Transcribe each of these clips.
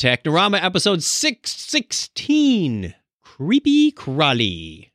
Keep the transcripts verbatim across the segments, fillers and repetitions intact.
Technorama episode six sixteen, Creepy Crawly.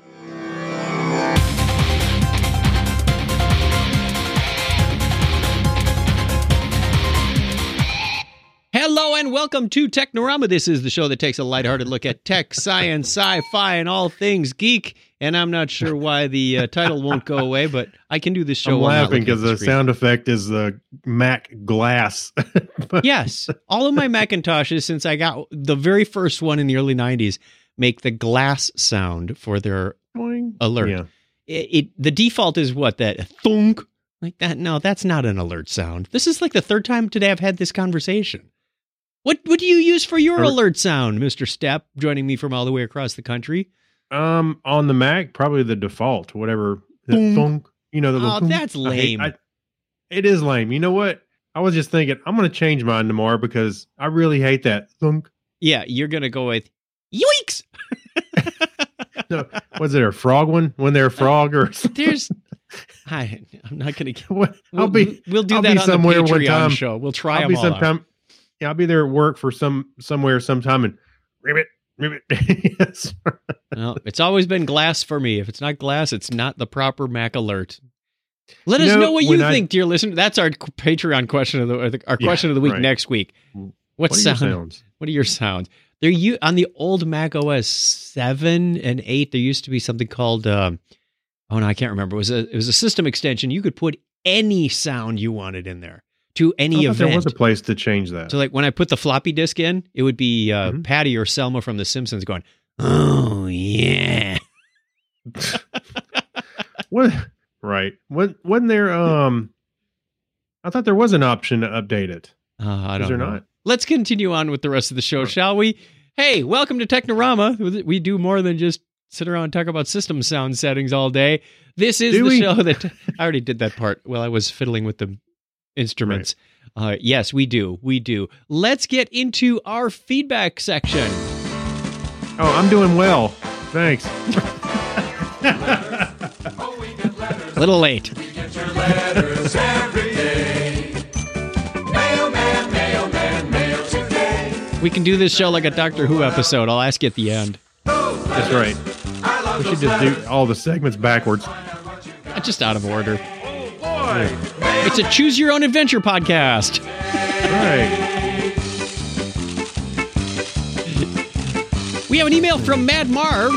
Hello and welcome to Technorama. This is the show that takes a lighthearted look at tech, science, sci-fi, and all things geek. And I'm not sure why the uh, title won't go away, but I can do this show. I'm laughing because the, the sound effect is the Mac glass. Yes. All of my Macintoshes, since I got the very first one in the early nineties, make the glass sound for their Boing. alert. Yeah. It, it The default is what? That thunk? Like that? No, that's not an alert sound. This is like the third time today I've had this conversation. What What do you use for your or, alert sound, Mister Stepp, joining me from all the way across the country? Um, on the Mac, probably the default, whatever. The thunk, you know, the oh, thunk. that's lame. I hate, I, it is lame. You know what? I was just thinking, I'm going to change mine tomorrow because I really hate that thunk. Yeah, you're going to go with yoinks. No, was it a frog one? When they're a frog or something? There's, I, I'm not going to. Well, we'll, I'll be. We'll do I'll that be on somewhere the one Patreon time. show. We'll try I'll them be all sometime. out. Yeah, I'll be there at work for some somewhere sometime and ribbit. Yes. Well, it's always been glass for me. If it's not glass, it's not the proper Mac alert. Let you us know, know what you I, think, dear listener. That's our Patreon question of the our question yeah, of the week right. next week. What, what sound? sounds? What are your sounds? There, you on the old Mac O S seven and eight. There used to be something called. Um, oh no, I can't remember. It was a it was a system extension. You could put any sound you wanted in there. To any I event. There was a place to change that. So like when I put the floppy disk in, it would be uh, mm-hmm. Patty or Selma from The Simpsons going, "Oh yeah." What? Right? What? Wasn't there? Um, I thought there was an option to update it. Uh, I don't Is there know. not? Let's continue on with the rest of the show, shall we? Hey, welcome to Technorama. We do more than just sit around and talk about system sound settings all day. This is do the we? show that I already did that part while I was fiddling with the instruments. Right. Uh, yes, we do. We do. Let's get into our feedback section. Oh, I'm doing well. Thanks. A little late. We get your letters every day. Mailman, mailman, mail today. We can do this show like a Doctor Who episode. I'll ask you at the end. That's right. We should just do all the segments backwards. Just out of order. Oh, boy. It's a Choose Your Own Adventure podcast. Right. We have an email from Mad Marv.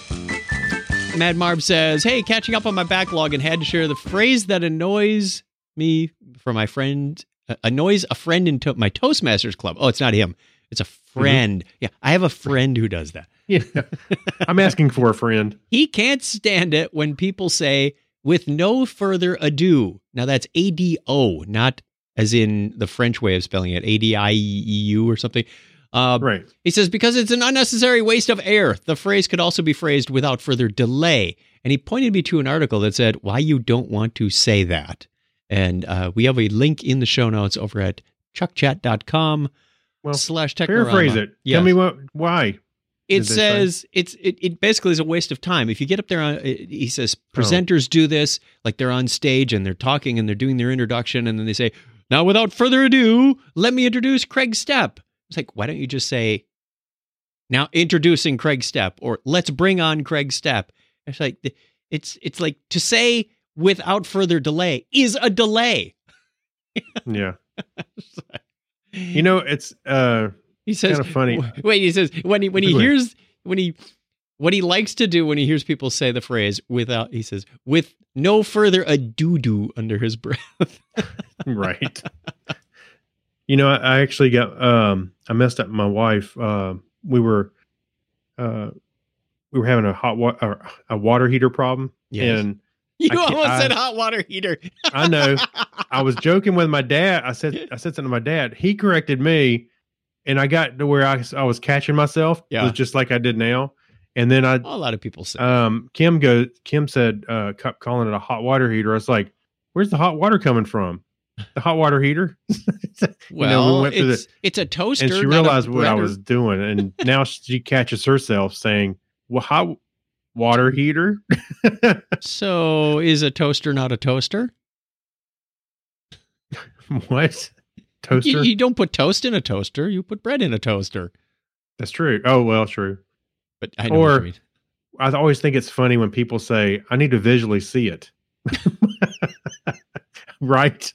Mad Marv says, hey, catching up on my backlog and had to share the phrase that annoys me from my friend, uh, annoys a friend in to- my Toastmasters club. Oh, it's not him. It's a friend. Mm-hmm. Yeah, I have a friend who does that. Yeah. I'm asking for a friend. He can't stand it when people say, with no further ado. Now that's A D O, not as in the French way of spelling it, A D I E U or something. Uh, right. He says, because it's an unnecessary waste of air. The phrase could also be phrased without further delay. And he pointed me to an article that said why you don't want to say that. And uh, we have a link in the show notes over at chuckchat.com well, slash Technorama. Paraphrase it. Yes. Tell me what, why. It says it's it, it basically is a waste of time. If you get up there, on, he says presenters oh. do this, like they're on stage and they're talking and they're doing their introduction, and then they say, now without further ado, let me introduce Craig Stepp. It's like, why don't you just say, now introducing Craig Stepp, or let's bring on Craig Stepp. It's like it's it's like to say without further delay is a delay. Yeah. You know, it's uh He says, kind of funny. Wait, he says when he when he Wait. hears when he what he likes to do when he hears people say the phrase without, he says, with no further ado do under his breath. Right. You know, I, I actually got um I messed up my wife. Uh, we were uh we were having a hot water a water heater problem. Yes. And You I almost I, said hot water heater. I know. I was joking with my dad. I said I said something to my dad. He corrected me. And I got to where I, I was catching myself, Yeah. It was just like I did now. And then I, A lot of people say. um, Kim goes, Kim said, uh, kept calling it a hot water heater. I was like, "Where's the hot water coming from? The hot water heater?" well, know, we went through it's the- it's a toaster. and she not a realized what I blender. was doing, and now she catches herself saying, "Well, hot water heater." So is a toaster not a toaster? What? toaster. You, you don't put toast in a toaster. You put bread in a toaster. That's true. Oh, well, true. But I know Or- what you mean. I always think it's funny when people say, I need to visually see it. Right?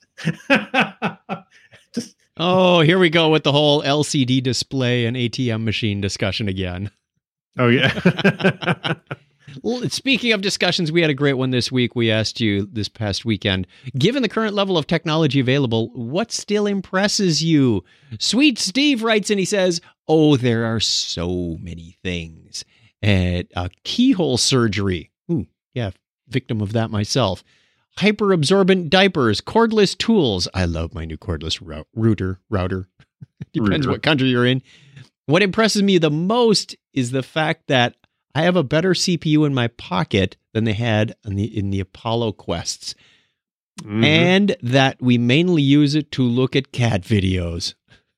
Just, Oh, here we go with the whole L C D display and A T M machine discussion again. oh, yeah. Well, speaking of discussions, we had a great one this week. We asked you this past weekend, given the current level of technology available, what still impresses you? Sweet Steve writes and he says, oh, there are so many things. And uh, keyhole surgery. Ooh, yeah, victim of that myself. Hyper-absorbent diapers, cordless tools. I love my new cordless rou- router. Router. Depends Router. what country you're in. What impresses me the most is the fact that I have a better C P U in my pocket than they had in the in the Apollo quests, Mhm. and that we mainly use it to look at cat videos.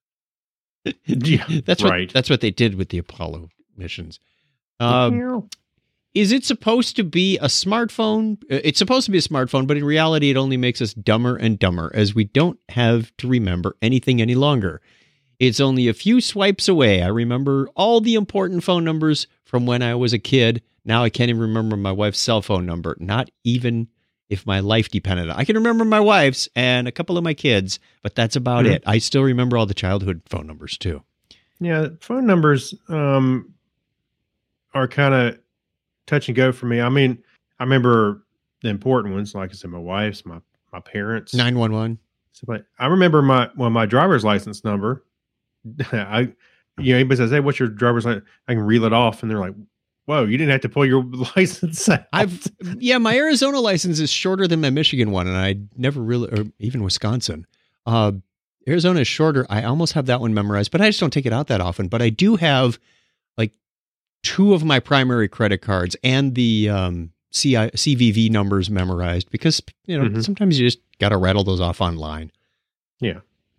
Yeah, That's what right. that's what they did with the Apollo missions. Um, is it supposed to be a smartphone? Uh, It's supposed to be a smartphone, but in reality, it only makes us dumber and dumber as we don't have to remember anything any longer. It's only a few swipes away. I remember all the important phone numbers from when I was a kid. Now I can't even remember my wife's cell phone number, not even if my life depended on it. I can remember my wife's and a couple of my kids, but that's about Mhm. it. I still remember all the childhood phone numbers too. Yeah, phone numbers um, are kind of touch and go for me. I mean, I remember the important ones, like I said, my wife's, my my parents. nine one one. So, but I remember my well, my driver's license number. I, you know, anybody says, "Hey, what's your driver's license?" I can reel it off, and they're like, "Whoa, you didn't have to pull your license out." I've yeah, my Arizona license is shorter than my Michigan one, and I never really, or even Wisconsin. Uh, Arizona is shorter. I almost have that one memorized, but I just don't take it out that often. But I do have like two of my primary credit cards and the um, C I, C V V numbers memorized because you know Mhm. sometimes you just got to rattle those off online. Yeah,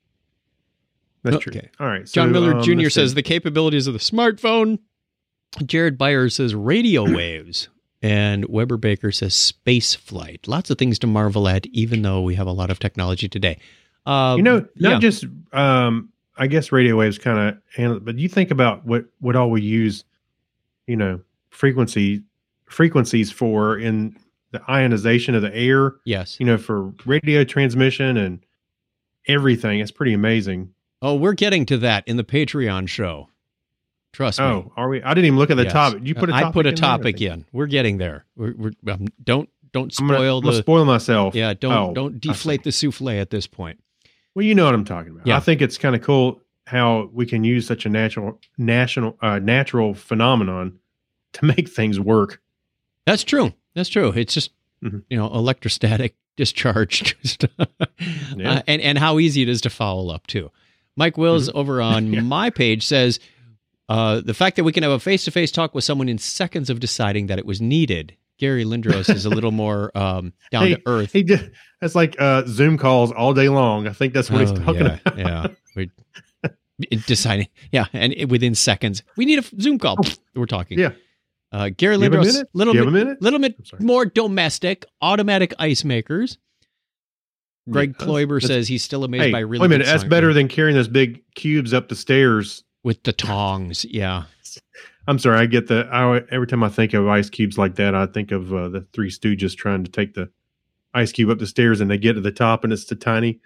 that's true. Okay. All right, John so, Miller um, Junior let's says see. the capabilities of the smartphone. Jared Byers says radio waves. And Weber Baker says space flight. Lots of things to marvel at, even though we have a lot of technology today. Uh, you know, not yeah. just um, I guess radio waves kind of handle it, but you think about what what all we use, you know, frequency frequencies for in the ionization of the air, Yes. you know, for radio transmission and everything. It's pretty amazing. Oh, we're getting to that in the Patreon show. Trust me. Oh, are we? I didn't even look at the Yes. topic. You put a topic I put a in there? topic Okay. in. We're getting there. We're, we're um, don't don't I'm gonna, spoil I'm gonna the spoil myself. yeah. Don't Oh, don't I deflate see. the souffle at this point. Well, you know what I'm talking about. Yeah. I think it's kind of cool how we can use such a natural, national, uh, natural phenomenon to make things work. That's true. That's true. It's just Mhm. you know electrostatic discharge, Just, Yeah. uh, and and how easy it is to foul up too. Mike Wills over on Yeah. my page says uh, the fact that we can have a face to face talk with someone in seconds of deciding that it was needed. Gary Lindros is a little more um, down Hey, to earth. He did. That's like uh, Zoom calls all day long. I think that's what he's Oh, talking yeah, about. yeah. We're deciding, yeah, and it- within seconds, we need a Zoom call. We're talking. Oh. Yeah. Uh, Gary Do you have a Lindros, minute? little Do you bit, have a minute? little bit I'm sorry. more domestic, automatic ice makers. Greg Yeah, Kloiber that's- says he's still amazed Hey, by really. wait a minute. good That's science. better than carrying those big cubes up the stairs. with the tongs. Yeah, I'm sorry. I get the. I, every time I think of ice cubes like that, I think of uh, the Three Stooges trying to take the ice cube up the stairs, and they get to the top, and it's too tiny.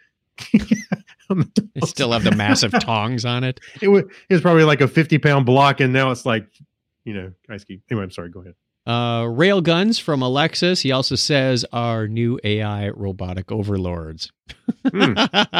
they still have the massive tongs on it. It was, it was probably like a fifty pound block, and now it's like, you know, ice cube. Anyway, I'm sorry. Go ahead. Uh, Railguns from Alexis. He also says our new A I robotic overlords. Hmm.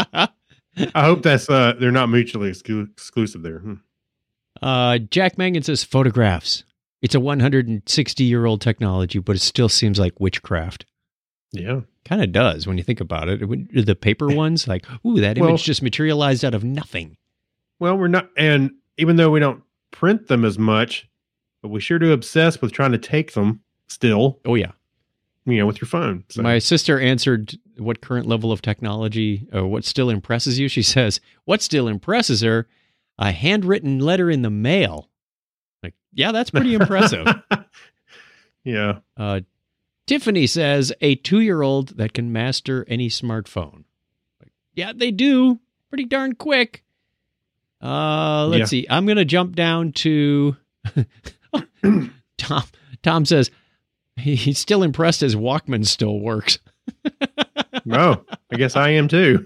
I hope that's uh, they're not mutually exclu- exclusive there. Hmm. uh, Jack Mangan says photographs. It's a one hundred sixty year old technology, but it still seems like witchcraft. Yeah. Kind of does when you think about it. When- The paper ones, like, ooh, that image Well- just materialized out of nothing. Well, we're not, and even though we don't print them as much, but we sure do obsess with trying to take them still, Oh yeah. you know, with your phone. So, My sister answered what current level of technology or what still impresses you. She says, what still impresses her? A handwritten letter in the mail. Like, yeah, that's pretty impressive. yeah. Uh, Tiffany says a two-year-old that can master any smartphone. Like, yeah, they do. pretty darn quick. Uh, let's Yeah. see. I'm going to jump down to Tom. Tom says he, he's still impressed his Walkman still works. Oh, I guess I am too.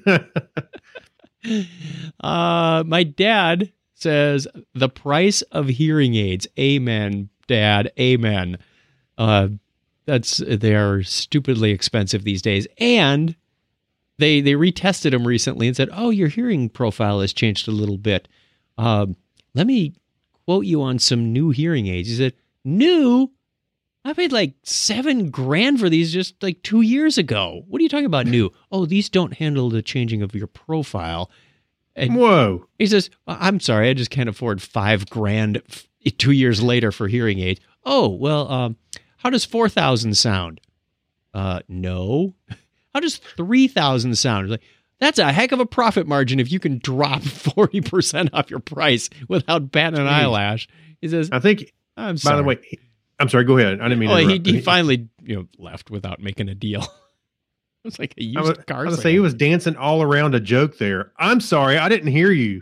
Uh, my dad says the price of hearing aids. Amen, Dad. Amen. Uh, that's they are stupidly expensive these days, and they they retested them recently and said, "Oh, your hearing profile has changed a little bit. Um, let me quote you on some new hearing aids." He said, "New? I paid like seven grand for these just like two years ago. What are you talking about new? Oh, these don't handle the changing of your profile." And Whoa. he says, "I'm sorry, I just can't afford five grand f- two years later for hearing aids." Oh, well, um, how does four thousand sound? Uh, no. How does three thousand sound? Like, that's a heck of a profit margin if you can drop forty percent off your price without batting an Jeez. eyelash. He says, I think, I'm by sorry. the way, he- I'm sorry, go ahead. I didn't mean to Oh, he, interrupt. he finally, you know, left without making a deal. It's like a used I was, car. I was sale. say he was dancing all around a joke there. I'm sorry, I didn't hear you.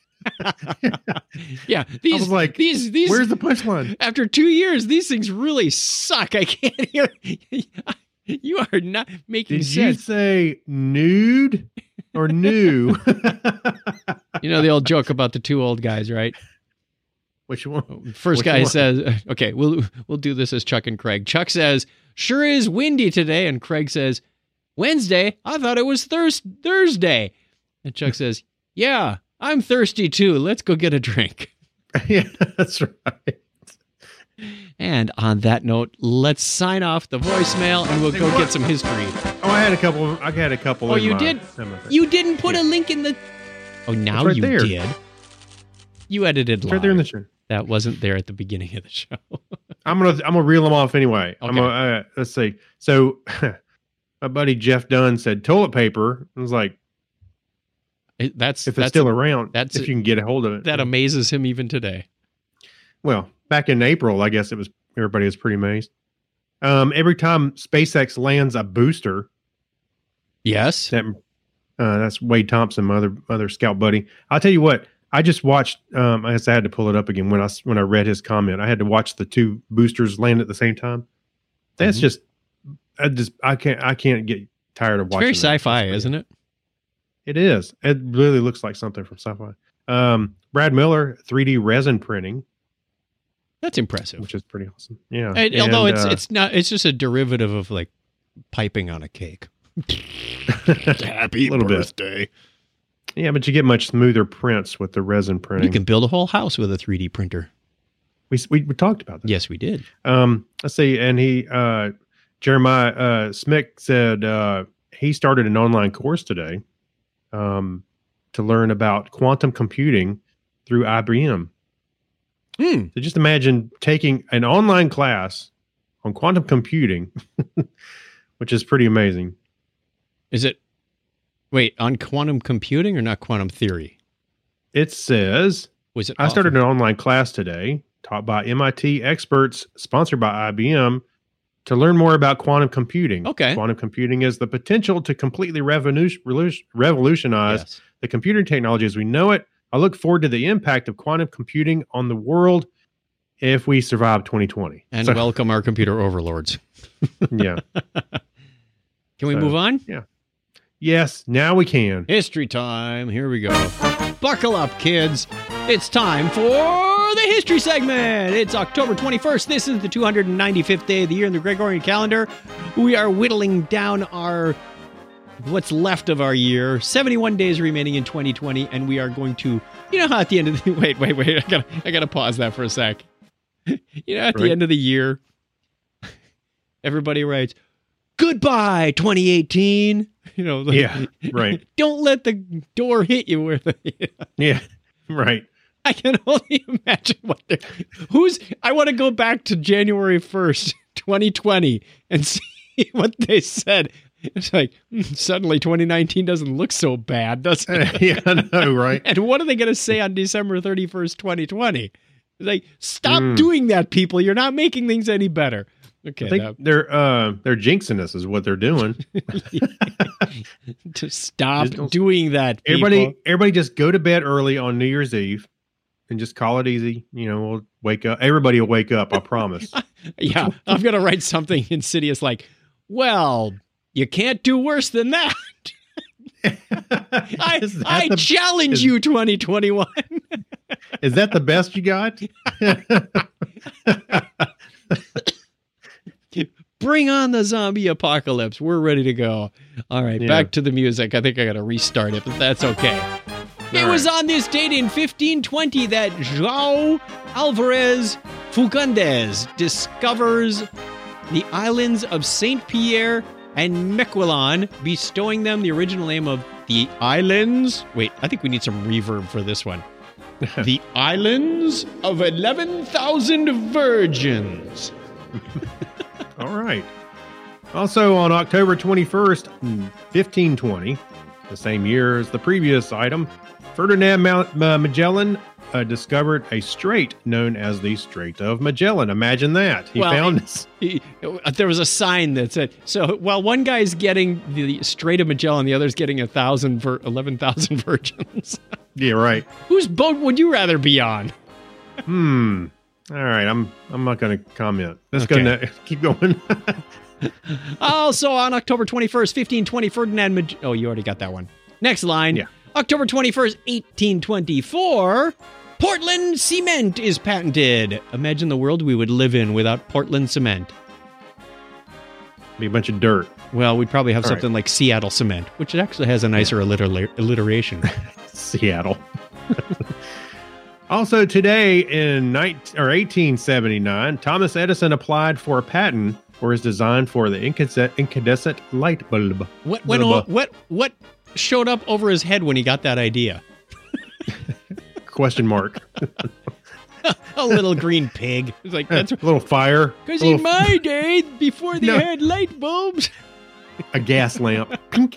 Yeah, these was like, these these. Where's the punchline? After two years, these things really suck. I can't hear. You are not making Did you sense. say nude or new? You know the old joke about the two old guys, right? Which one? First Which guy one? says, "Okay, we'll we'll do this as Chuck and Craig." Chuck says, "Sure is windy today," and Craig says, "Wednesday? I thought it was Thurs Thursday." And Chuck says, "Yeah, I'm thirsty too. Let's go get a drink." Yeah, that's right. And on that note, let's sign off the voicemail and we'll Hey, go what? get some history. Oh, I had a couple. I had a couple. Oh, in you my- did? in my thing. You didn't put Yeah. a link in the. Oh, now right you there. did. You edited It's live. right there in the show. That wasn't there at the beginning of the show. I'm gonna I'm gonna reel them off anyway. I'm Okay. gonna uh, let's see. So my buddy Jeff Dunn said toilet paper. I was like, It- that's if it's that's still around, that's if you can get a hold of it. that amazes him even today. Well, back in April, I guess it was everybody was pretty amazed. Um, every time SpaceX lands a booster, Yes. that uh, that's Wade Thompson, my other other scout buddy. I'll tell you what. I just watched. Um, I guess I had to pull it up again when I s- when I read his comment. I had to watch the two boosters land at the same time. That's Mhm. just. I just I can't I can't get tired of It's watching. very that. sci-fi, It's isn't it? It is. It really looks like something from sci-fi. Um, Brad Miller, three D resin printing, That's impressive. which is pretty awesome. Yeah. And- although And, it's uh, it's not it's just a derivative of like piping on a cake. Happy Little bit. birthday. yeah, but you get much smoother prints with the resin printing. You can build a whole house with a three D printer. we, we we talked about that. Yes, we did. Um, let's see. And he, uh, Jeremiah uh, Smick said uh, he started an online course today um, to learn about quantum computing through I B M. Hmm. So just imagine taking an online class on quantum computing, which is pretty amazing. Is it wait, on quantum computing or not quantum theory? It says, Was it I started offered- an online class today taught by M I T experts, sponsored by I B M, to learn more about quantum computing. Okay. Quantum computing is the potential to completely revolu- revolutionize Yes. the computer technology as we know it. I look forward to the impact of quantum computing on the world if we survive twenty twenty. And So, welcome our computer overlords. yeah. Can we So- move on? Yes, now we can. History time. Here we go. Buckle up, kids. It's time for the history segment. It's October twenty-first. This is the two hundred ninety-fifth day of the year in the Gregorian calendar. We are whittling down our what's left of our year. seventy-one days remaining in twenty twenty, and we are going to, you know how at the end of the wait, wait, wait, I gotta I gotta pause that for a sec. You know, at the Right. end of the year, everybody writes, "Goodbye, twenty eighteen." You know, like, Yeah, right. Don't let the door hit you where the. Yeah, right. I can only imagine what they're. Who's. I want to go back to January first, twenty twenty, and see what they said. It's like, hmm, suddenly twenty nineteen doesn't look so bad, does it? Yeah, I know, right? And what are they going to say on December thirty-first, twenty twenty? It's like, stop Mm. doing that, people. You're not making things any better. Okay, I think that- they're uh they're jinxing us is what they're doing. to stop Just don't- doing that. People. Everybody, everybody, just go to bed early on New Year's Eve, and just call it easy. You know, we'll wake up. Everybody will wake up. I promise. Yeah, I'm gonna write something insidious like, "Well, you can't do worse than that." I, Is that I the- challenge is- you, twenty twenty-one. Is that the best you got? Bring on the zombie apocalypse. We're ready to go. All right, Yeah. back to the music. I think I got to restart it, but that's okay. It All was right. on this date in fifteen twenty that João Alvarez Fagundes discovers the islands of Saint Pierre and Miquelon, bestowing them the original name of the islands. Wait, I think we need some reverb for this one. The islands of eleven thousand virgins. All right. Also on October twenty-first, fifteen twenty, the same year as the previous item, Ferdinand Ma- Ma- Magellan uh, discovered a strait known as the Strait of Magellan. Imagine that. He Well, found it- this. He- there was a sign that said, so while one guy's getting the Strait of Magellan, the other's getting a thousand vir- eleven thousand virgins. Yeah, right. Whose boat would you rather be on? Hmm. All right. I'm I'm not going to comment. Let's Okay. go. Ne- keep going. Also on October twenty-first, fifteen twenty, Ferdinand Mag- Oh, you already got that one. Next line. Yeah. October twenty-first, eighteen twenty-four, Portland cement is patented. Imagine the world we would live in without Portland cement. Be a bunch of dirt. Well, we'd probably have All something like Seattle cement, which actually has a nicer alliter- alliteration. Seattle. Also today in nineteen, or eighteen seventy-nine, Thomas Edison applied for a patent for his design for the incandescent, incandescent light bulb. What went Blah, on, blah. what what showed up over his head when he got that idea? Question mark. A little green pig. It's like that's a little fire. because a, in little- my day, before they No. had light bulbs, a gas lamp.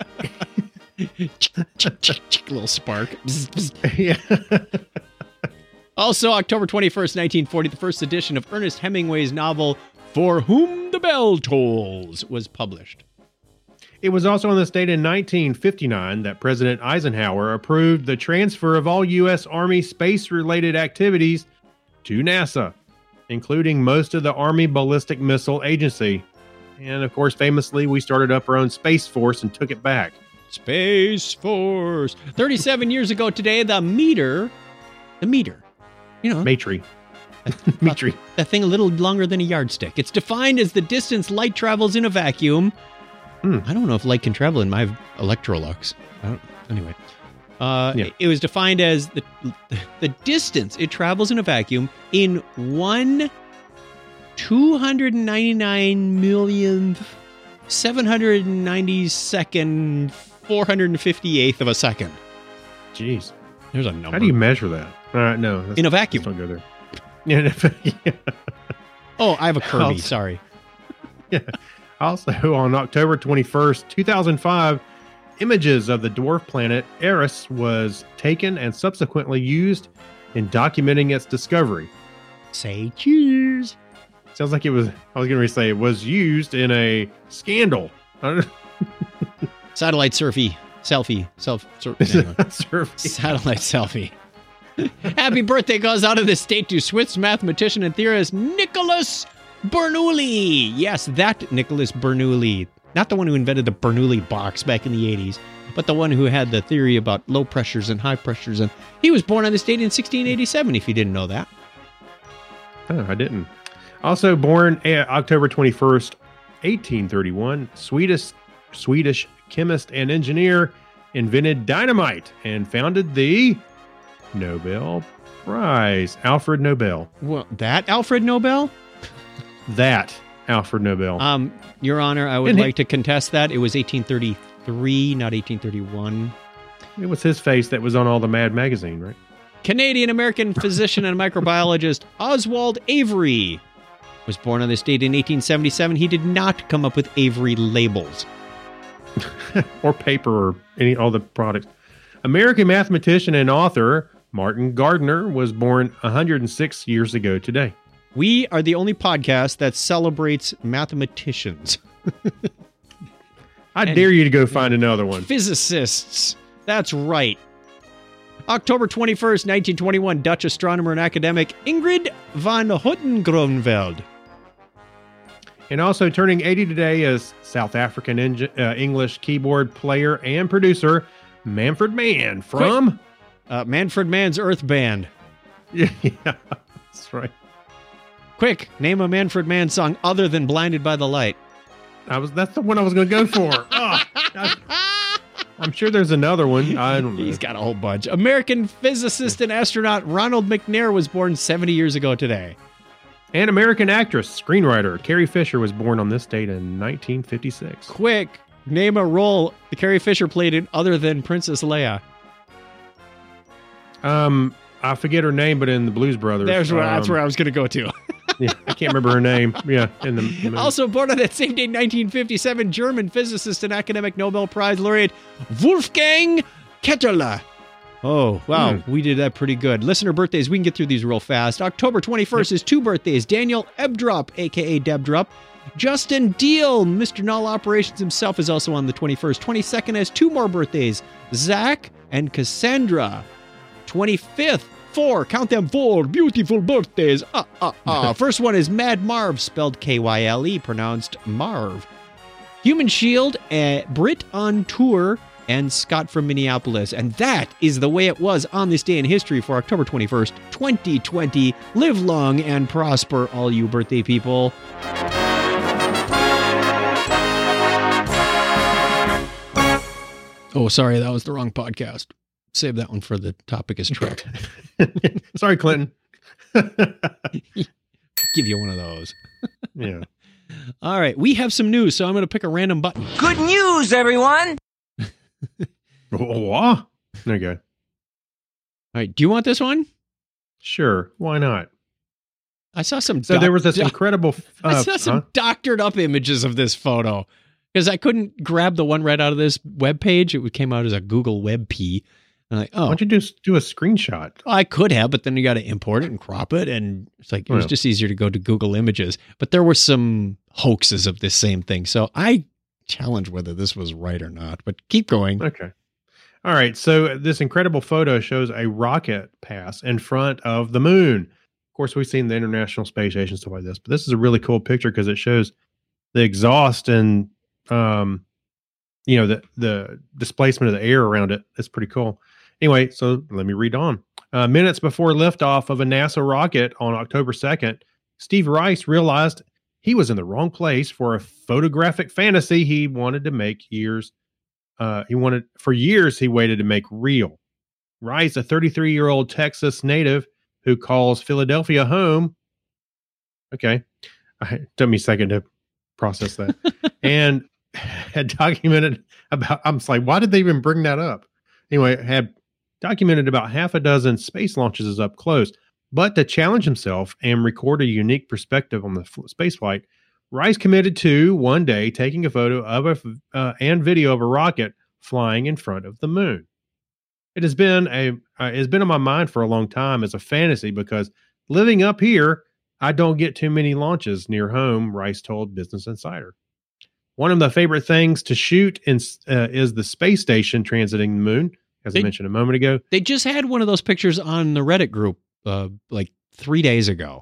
little spark. Bzz, bzz. Yeah. Also, October twenty-first, nineteen forty, the first edition of Ernest Hemingway's novel "For Whom the Bell Tolls" was published. It was also on this date in nineteen fifty-nine that President Eisenhower approved the transfer of all U S. Army space-related activities to NASA, including most of the Army Ballistic Missile Agency. And of course, famously, we started up our own Space Force and took it back. Space Force. thirty-seven years ago today, the meter, the meter, you know, Matry. Matry. that thing a little longer than a yardstick. It's defined as the distance light travels in a vacuum. Hmm. I don't know if light can travel in my Electrolux. I don't, anyway, uh, Yeah. it was defined as the the distance it travels in a vacuum in one two hundred ninety nine millionth, seven hundred ninety second, four hundred fifty eighth of a second. Jeez. There's a number. How do you measure that? All right, no. let's- in a let's vacuum? don't go there. Yeah, in a- yeah. Oh, I have a Kirby. I'll- Sorry. Also, on October twenty-first, two thousand five, images of the dwarf planet Eris was taken and subsequently used in documenting its discovery. Say cheers. Sounds like it was, I was going to say, it was used in a scandal. I don't Satellite surfy. Selfie. Self. Sur- know. anyway. Survey. Satellite selfie. Happy birthday goes out of the state to Swiss mathematician and theorist Nicholas Bernoulli. Yes, that Nicholas Bernoulli. Not the one who invented the Bernoulli box back in the eighties, but the one who had the theory about low pressures and high pressures. And he was born on this date in sixteen eighty-seven, if you didn't know that. Oh, I didn't. Also born uh, October twenty-first, eighteen thirty-one, Swedish Swedish chemist and engineer invented dynamite and founded the Nobel Prize. Alfred Nobel. Well, that Alfred Nobel? That Alfred Nobel. Um, Your Honor, I would And he- like to contest that. It was eighteen thirty-three, not eighteen thirty-one. It was his face that was on all the Mad magazine, right? Canadian-American physician and microbiologist Oswald Avery was born on this date in eighteen seventy-seven. He did not come up with Avery labels. Or paper or any all the products. American mathematician and author Martin Gardner was born one hundred six years ago today. We are the only podcast that celebrates mathematicians, I And- dare you to go find another one. physicists. That's right. October twenty-first, nineteen twenty-one, Dutch astronomer and academic Ingrid van Houtengronveld. And also turning eighty today is South African Eng- uh, English keyboard player and producer Manfred Mann from. Uh, Manfred Mann's Earth Band. Yeah, that's right. Quick, name a Manfred Mann song other than Blinded by the Light. I was. That's the one I was going to go for. Oh, I, I'm sure there's another one. I don't know. He's got a whole bunch. American physicist and astronaut Ronald McNair was born seventy years ago today. And American actress, screenwriter Carrie Fisher was born on this date in nineteen fifty-six. Quick, name a role Carrie Fisher played in other than Princess Leia. Um, I forget her name, but in the Blues Brothers. There's where, that's um, where I was going to go to. Yeah, I can't remember her name. Yeah, in the, in the Also born on that same day, nineteen fifty-seven, German physicist and academic Nobel Prize laureate Wolfgang Ketteler. Oh, wow. Hmm. We did that pretty good. Listener birthdays, we can get through these real fast. October twenty-first is two birthdays. Daniel Ebdrop, a k a. Debdrop. Justin Deal, Mister Null Operations himself, is also on the twenty-first. twenty-second has two more birthdays. Zach and Cassandra. twenty-fifth, four, count them four beautiful birthdays. Ah, ah, ah. First one is Mad Marv, spelled K Y L E, pronounced Marv. Human Shield, uh, Brit on tour, and Scott from Minneapolis. And that is the way it was on this day in history for October twenty-first, twenty twenty. Live long and prosper, all you birthday people. Oh, sorry, that was the wrong podcast. Save that one for the topic is truck. Sorry, Clinton. Give you one of those. Yeah. All right, we have some news, so I'm going to pick a random button. Good news, everyone! What? There you go. All right, do you want this one? Sure. Why not? I saw some. So doc- there was this doc- incredible. Uh, I saw some huh? doctored up images of this photo because I couldn't grab the one right out of this web page. It came out as a Google Web P. I'm like, Why oh, don't you just do a screenshot? I could have, but then you got to import it and crop it, and it's like it was Well. just easier to go to Google Images. But there were some hoaxes of this same thing, so I challenge whether this was right or not. But keep going. Okay. All right. So this incredible photo shows a rocket pass in front of the moon. Of course, we've seen the International Space Station, stuff like this, but this is a really cool picture because it shows the exhaust and, um, you know, the, the displacement of the air around it. It's pretty cool. Anyway, so let me read on. Uh, minutes before liftoff of a NASA rocket on October second, Steve Rice realized he was in the wrong place for a photographic fantasy he wanted to make years. Uh, he wanted for years. He waited to make real. Rice, a thirty-three-year-old Texas native who calls Philadelphia home. Okay, it took me a second to process that, and had documented about. I'm just like, why did they even bring that up? Anyway, had documented about half a dozen space launches up close. But to challenge himself and record a unique perspective on the f- space flight, Rice committed to one day taking a photo of a f- uh, and video of a rocket flying in front of the moon. It has been a uh, it has been on my mind for a long time as a fantasy because living up here, I don't get too many launches near home. Rice told Business Insider. One of my favorite things to shoot in, uh, is the space station transiting the moon, as They- I mentioned a moment ago. They just had one of those pictures on the Reddit group uh, like three days ago.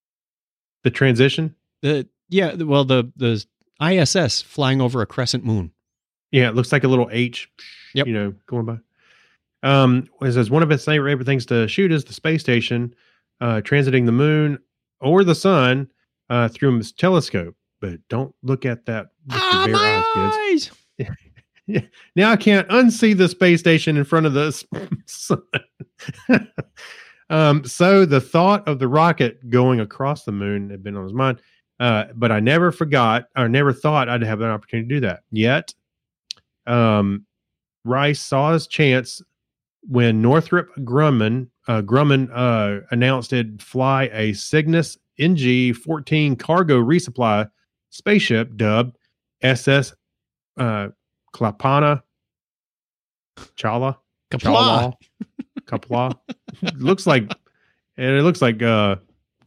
The transition. The yeah, the- well the the I S S flying over a crescent moon. Yeah, it looks like a little H, Yep. you know, going by. Um, it says one of his favorite things to shoot is the space station uh, transiting the moon or the sun uh, through his telescope. But don't look at that with your Ah, bare eyes, my kids. eyes! Now I can't unsee the space station in front of the s- sun. um, so the thought of the rocket going across the moon had been on his mind. Uh, but I never forgot or never thought I'd have an opportunity to do that. Yet, um, Rice saw his chance when Northrop Grumman uh, Grumman uh, announced it'd fly a Cygnus N G fourteen cargo resupply spaceship dubbed S S uh, Klapana Chala Kapla. Chala Kapla. looks like and it looks like uh,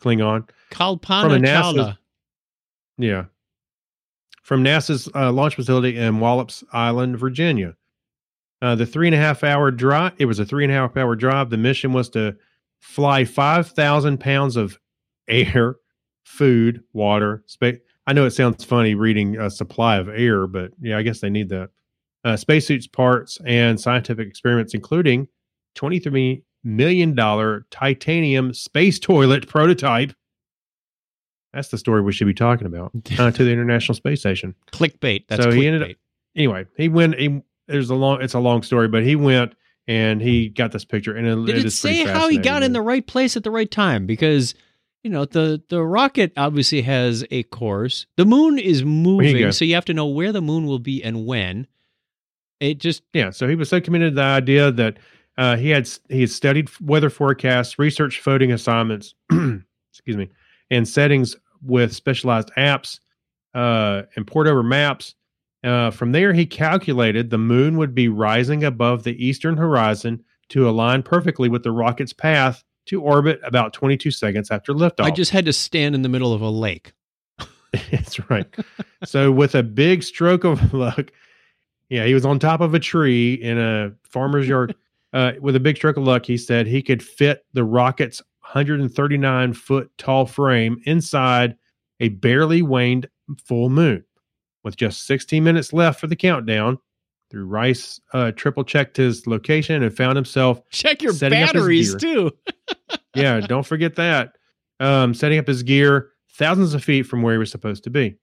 Klingon. Kalpana From a NASA's- Chawla. Yeah. From NASA's uh, launch facility in Wallops Island, Virginia. Uh, the three and a half hour drive, it was a three and a half hour drive. The mission was to fly five thousand pounds of air, food, water, space. I know it sounds funny reading a supply of air, but yeah, I guess they need that. Uh, spacesuits, parts, and scientific experiments, including twenty-three million dollars titanium space toilet prototype. That's the story we should be talking about. Uh, to the International Space Station. Clickbait. That's So clickbait. he ended up- Anyway, he went. He, there's a long. It's a long story, but he went and he got this picture. And it, Did it is pretty say how he got fascinating. in the right place at the right time? Because, you know, the, the rocket obviously has a course. The moon is you moving, go. so you have to know where the moon will be and when. It just, Yeah, so he was so committed to the idea that uh, he had he had studied weather forecasts, researched floating assignments, excuse me, and settings with specialized apps uh, and poured over maps. Uh, from there, he calculated the moon would be rising above the eastern horizon to align perfectly with the rocket's path to orbit about twenty-two seconds after liftoff. I just had to stand in the middle of a lake. That's right. So with a big stroke of luck, yeah, he was on top of a tree in a farmer's yard. Uh, with a big stroke of luck, he said he could fit the rocket's one hundred thirty-nine foot tall frame inside a barely waned full moon. With just sixteen minutes left for the countdown, through Rice uh, triple checked his location and found himself Check your setting up his batteries, gear. too. yeah, don't forget that. Um, setting up his gear thousands of feet from where he was supposed to be.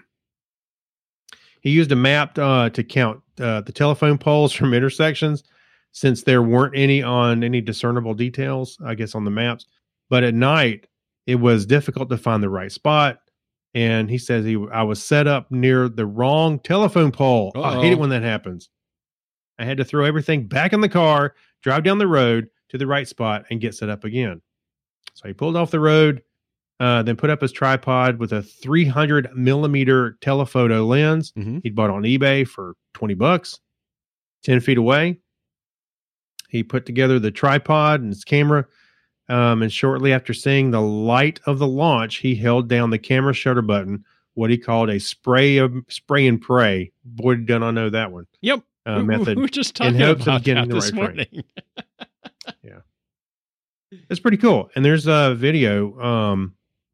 He used a map uh, to count uh, the telephone poles from intersections, since there weren't any on any discernible details, I guess, on the maps. But at night, it was difficult to find the right spot. And he says he, I was set up near the wrong telephone pole. I hate Uh-oh. it when that happens. I had to throw everything back in the car, drive down the road to the right spot, and get set up again. So he pulled off the road, uh, then put up his tripod with a three hundred millimeter telephoto lens Mhm. he'd bought on eBay for twenty bucks, ten feet away. He put together the tripod and his camera. Um, and shortly after seeing the light of the launch, he held down the camera shutter button, what he called a spray of spray and pray. Boy, did I know that one. Yep. Uh, We- method. We were just in talking hopes of about getting that the this right frame. morning. It's pretty cool. And there's a video, um,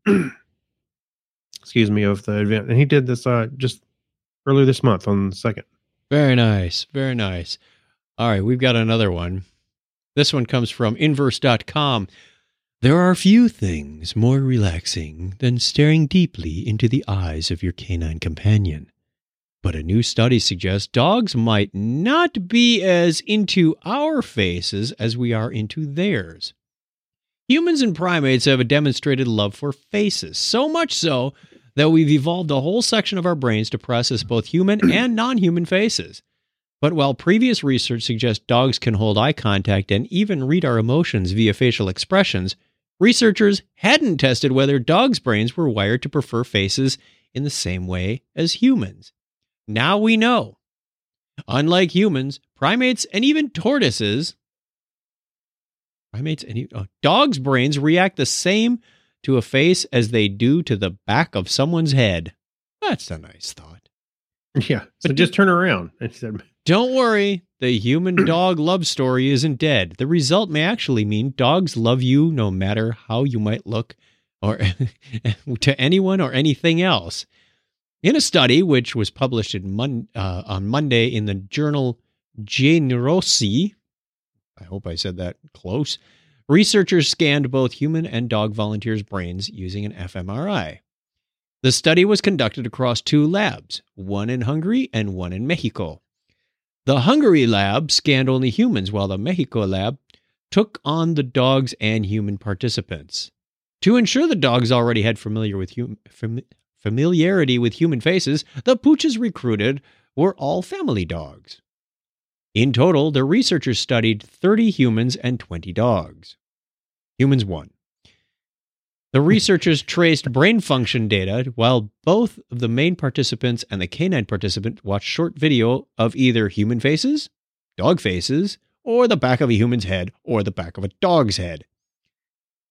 excuse me, of the event. And he did this uh, just earlier this month on the second. Very nice. Very nice. All right, we've got another one. This one comes from inverse dot com. There are few things more relaxing than staring deeply into the eyes of your canine companion. But a new study suggests dogs might not be as into our faces as we are into theirs. Humans and primates have a demonstrated love for faces, so much so that we've evolved a whole section of our brains to process both human and non-human faces. But while previous research suggests dogs can hold eye contact and even read our emotions via facial expressions, researchers hadn't tested whether dogs' brains were wired to prefer faces in the same way as humans. Now we know. Unlike humans, primates, and even tortoises, primates and e- oh, dogs' brains react the same to a face as they do to the back of someone's head. That's a nice thought. Yeah. So But just turn around. And he said, Don't worry, the human-dog love story isn't dead. The result may actually mean dogs love you no matter how you might look or to anyone or anything else. In a study, which was published in Mon- uh, on Monday in the journal Generosity, I hope I said that close, researchers scanned both human and dog volunteers' brains using an fMRI. The study was conducted across two labs, one in Hungary and one in Mexico. The Hungary lab scanned only humans, while the Mexico lab took on the dogs and human participants. To ensure the dogs already had familiar with hum- fam- familiarity with human faces, the pooches recruited were all family dogs. In total, the researchers studied thirty humans and twenty dogs. Humans won. The researchers traced brain function data while both of the main participants and the canine participant watched short video of either human faces, dog faces, or the back of a human's head or the back of a dog's head.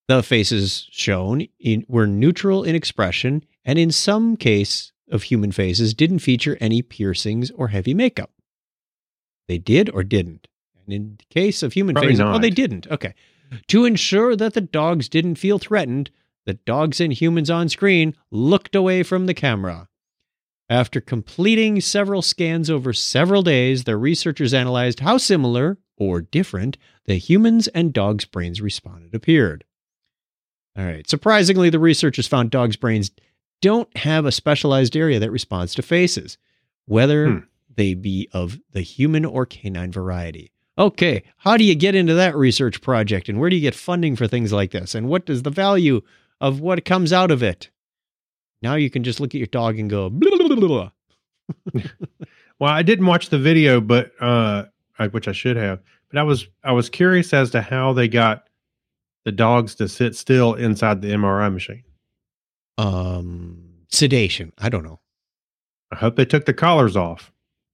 The faces shown in, were neutral in expression, and in some case of human faces didn't feature any piercings or heavy makeup. They did or didn't? And in the case of human Probably faces, not. oh, they didn't. Okay. To ensure that the dogs didn't feel threatened, the dogs and humans on screen looked away from the camera. After completing several scans over several days, the researchers analyzed how similar or different the humans' and dogs' brains responded appeared. All right. Surprisingly, the researchers found dogs' brains don't have a specialized area that responds to faces, whether Hmm. they be of the human or canine variety. Okay, how do you get into that research project, and where do you get funding for things like this, and what is the value of what comes out of it? Now you can just look at your dog and go, blah, blah, blah, blah. Well, I didn't watch the video, but uh, I, which I should have. But I was I was curious as to how they got the dogs to sit still inside the M R I machine. Um, sedation. I don't know. I hope they took the collars off.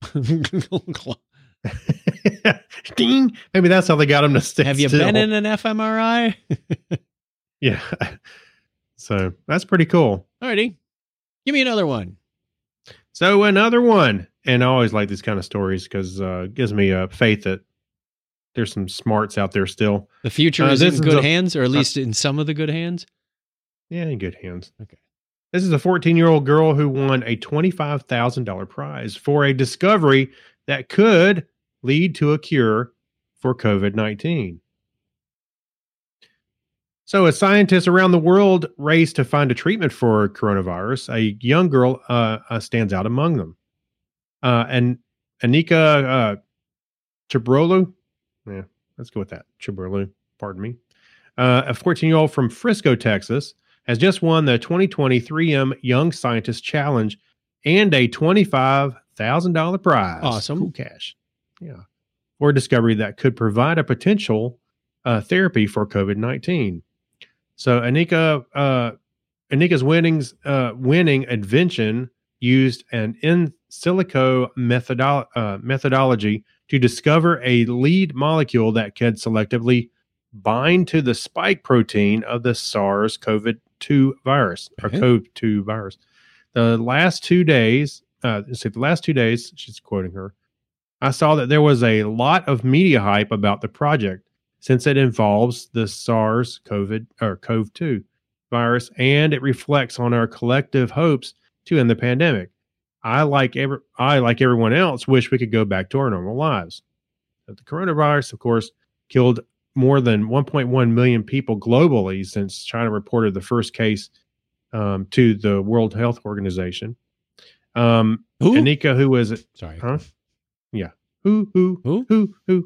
Ding. Maybe that's how they got them to stay Have you still. been in an F M R I? Yeah. So that's pretty cool. Alrighty. Give me another one. So another one, and I always like these kind of stories because uh, it gives me uh, faith that there's some smarts out there still. The future Uh, is this in is good a- hands, or at least in some of the good hands. Yeah, in good hands. Okay. This is a fourteen-year-old girl who won a twenty-five thousand dollars prize for a discovery that could lead to a cure for COVID nineteen. So as scientists around the world race to find a treatment for coronavirus, a young girl uh, uh, stands out among them. Uh, and Anika uh, Chibrolu, yeah, let's go with that. Chibrolu, pardon me. Uh, a fourteen-year-old from Frisco, Texas, has just won the twenty twenty three M Young Scientist Challenge and a twenty-five thousand dollars prize. Awesome. Cool cash. Yeah. For a discovery that could provide a potential uh, therapy for COVID nineteen. So Anika, uh, Anika's winnings, uh, winning invention used an in silico methodolo- uh, methodology to discover a lead molecule that could selectively bind to the spike protein of the SARS CoV two virus or Okay. CoV two virus. The last two days, uh, let's see, the last two days, she's quoting her, I saw that there was a lot of media hype about the project since it involves the SARS CoV or CoV two virus and it reflects on our collective hopes to end the pandemic. I like every, I like everyone else wish we could go back to our normal lives. But the coronavirus, of course, killed more than one point one million people globally since China reported the first case um, to the World Health Organization. Um, Who? Anika, who was Sorry. Huh? Yeah. Who, who, Who? who, who?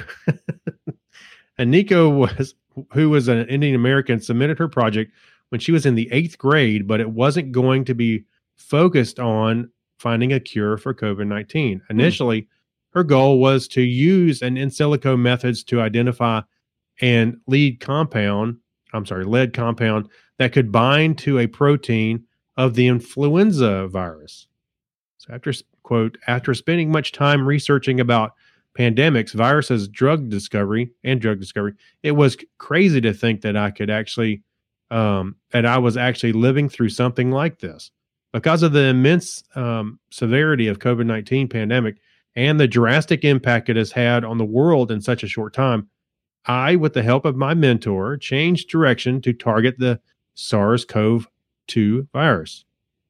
Anika was, who was an Indian American, submitted her project when she was in the eighth grade, but it wasn't going to be focused on finding a cure for COVID nineteen. Initially, her goal was to use an in silico methods to identify and lead compound, I'm sorry, lead compound that could bind to a protein of the influenza virus. So after, quote, after spending much time researching about pandemics, viruses, drug discovery, and drug discovery, it was crazy to think that I could actually, um, that I was actually living through something like this. Because of the immense um, severity of COVID nineteen pandemic and the drastic impact it has had on the world in such a short time, I, with the help of my mentor, changed direction to target the SARS CoV two virus.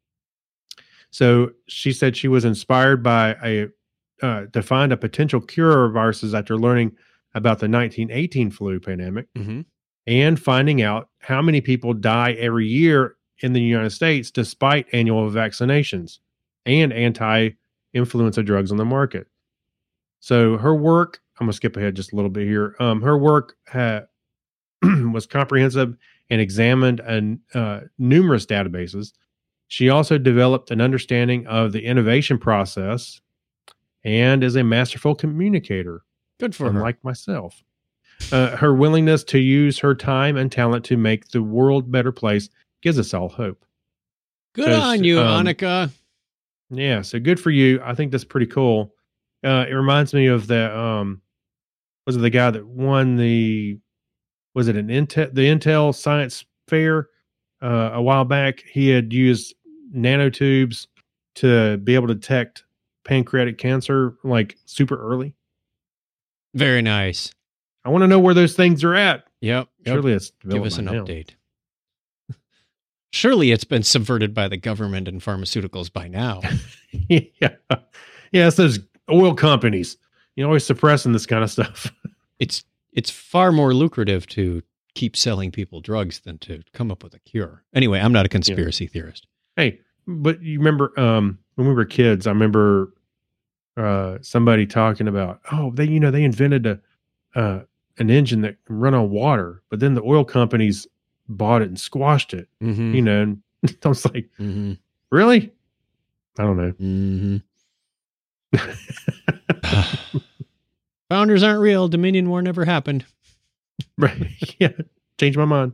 So she said she was inspired by a uh, to find a potential cure of viruses after learning about the nineteen eighteen flu pandemic Mm-hmm. and finding out how many people die every year in the United States despite annual vaccinations and anti-influenza drugs on the market. So her work, I'm going to skip ahead just a little bit here. Um, her work ha- was comprehensive and examined an, uh, numerous databases. She also developed an understanding of the innovation process and is a masterful communicator, Good for her. unlike myself. Uh, her willingness to use her time and talent to make the world a better place gives us all hope. Good So, on you, um, Annika. Yeah, so good for you. I think that's pretty cool. Uh, it reminds me of the um, was it the guy that won the was it an Intel, the Intel Science Fair uh, a while back? He had used nanotubes to be able to detect pancreatic cancer like super early. Very nice. I want to know where those things are at. Yep. yep. Surely it's Give developed us an by now. update. Surely it's been subverted by the government and pharmaceuticals by now. yeah. Yeah, it's those oil companies. You know, always suppressing this kind of stuff. It's it's far more lucrative to keep selling people drugs than to come up with a cure. Anyway, I'm not a conspiracy yeah. theorist. Hey, but you remember um, when we were kids, I remember uh, somebody talking about, oh, they, you know, they invented a uh, an engine that can run on water, but then the oil companies bought it and squashed it. Mm-hmm. You know, and I was like, mm-hmm. really? I don't know. Mm-hmm. Founders aren't real. Dominion War never happened. Right. Yeah. Changed my mind.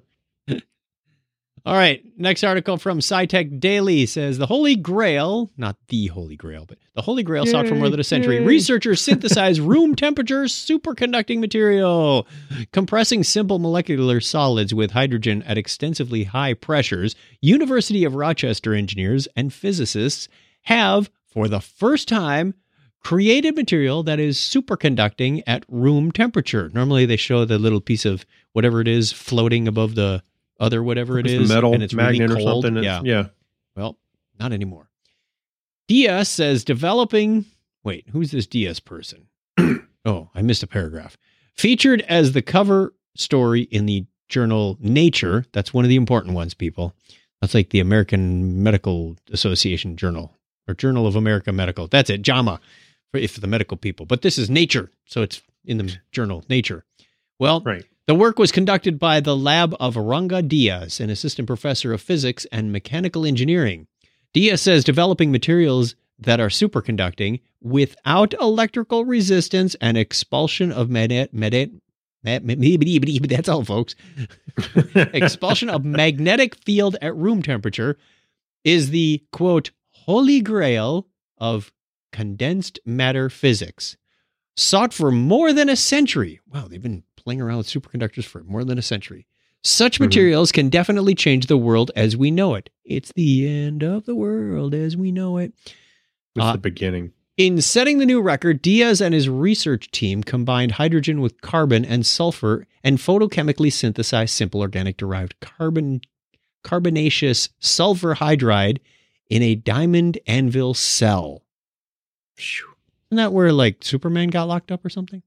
All right. Next article from SciTech Daily says the Holy Grail, not the Holy Grail, but the Holy Grail Yay, sought for more than a century. yay. Researchers synthesize room temperature superconducting material, compressing simple molecular solids with hydrogen at extensively high pressures. University of Rochester engineers and physicists have, for the first time, created material that is superconducting at room temperature. Normally they show the little piece of whatever it is floating above the other whatever it It's is. the metal and it's magnet really or cold. something. Yeah. It's, yeah. Well, not anymore. Diaz says developing... Wait, who's this Diaz person? Oh, I missed a paragraph. Featured as the cover story in the journal Nature. That's one of the important ones, people. That's like the American Medical Association journal. Or Journal of America Medical. That's it, JAMA. For, if the medical people. But this is Nature, so it's in the journal Nature. Well, Right. the work was conducted by the lab of Aranga Diaz, an assistant professor of physics and mechanical engineering. Diaz says developing materials that are superconducting without electrical resistance and expulsion of magnet, magnet, that's all, folks. Expulsion of magnetic field at room temperature is the, quote, holy grail of condensed matter physics. Sought for more than a century. Wow, they've been playing around with superconductors for more than a century. Such Mm-hmm. materials can definitely change the world as we know it. It's the end of the world as we know it. It's Uh, the beginning. In setting the new record, Diaz and his research team combined hydrogen with carbon and sulfur and photochemically synthesized simple organic derived carbon carbonaceous sulfur hydride in a diamond anvil cell. Phew. Isn't that where like Superman got locked up or something?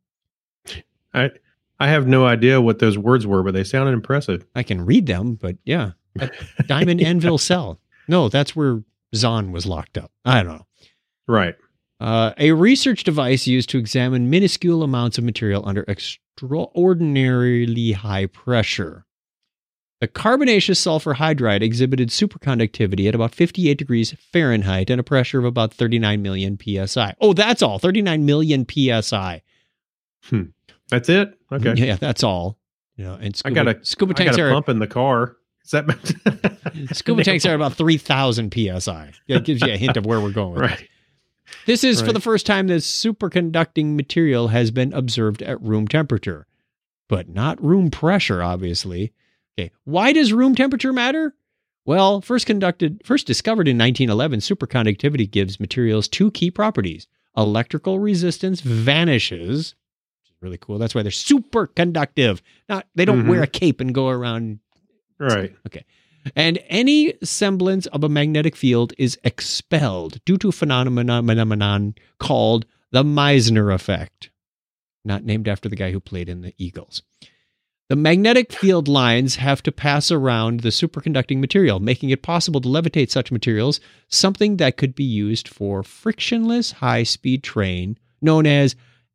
I I have no idea what those words were, but they sounded impressive. I can read them, but yeah. Diamond Anvil Cell. No, that's where Zahn was locked up. I don't know. Right. Uh, a research device used to examine minuscule amounts of material under extraordinarily high pressure. The carbonaceous sulfur hydride exhibited superconductivity at about fifty-eight degrees Fahrenheit and a pressure of about thirty-nine million P S I. Oh, that's all. thirty-nine million P S I. Hmm. That's it. Okay. Yeah, that's all. You know, and scuba, I got a scuba I got tanks a are pump in the car. Is that scuba tanks are about three thousand P S I. That gives you a hint of where we're going with right? this. This is for Right. the first time that superconducting material has been observed at room temperature, but not room pressure, obviously. Okay, why does room temperature matter? Well, first conducted, first discovered in nineteen eleven, superconductivity gives materials two key properties. Electrical resistance vanishes, which is really cool. That's why they're superconductive. Not they don't Mhm. wear a cape and go around. Right. Okay. And any semblance of a magnetic field is expelled due to a phenomenon, phenomenon called the Meissner effect, not named after the guy who played in the Eagles. The magnetic field lines have to pass around the superconducting material, making it possible to levitate such materials, something that could be used for frictionless high-speed train known as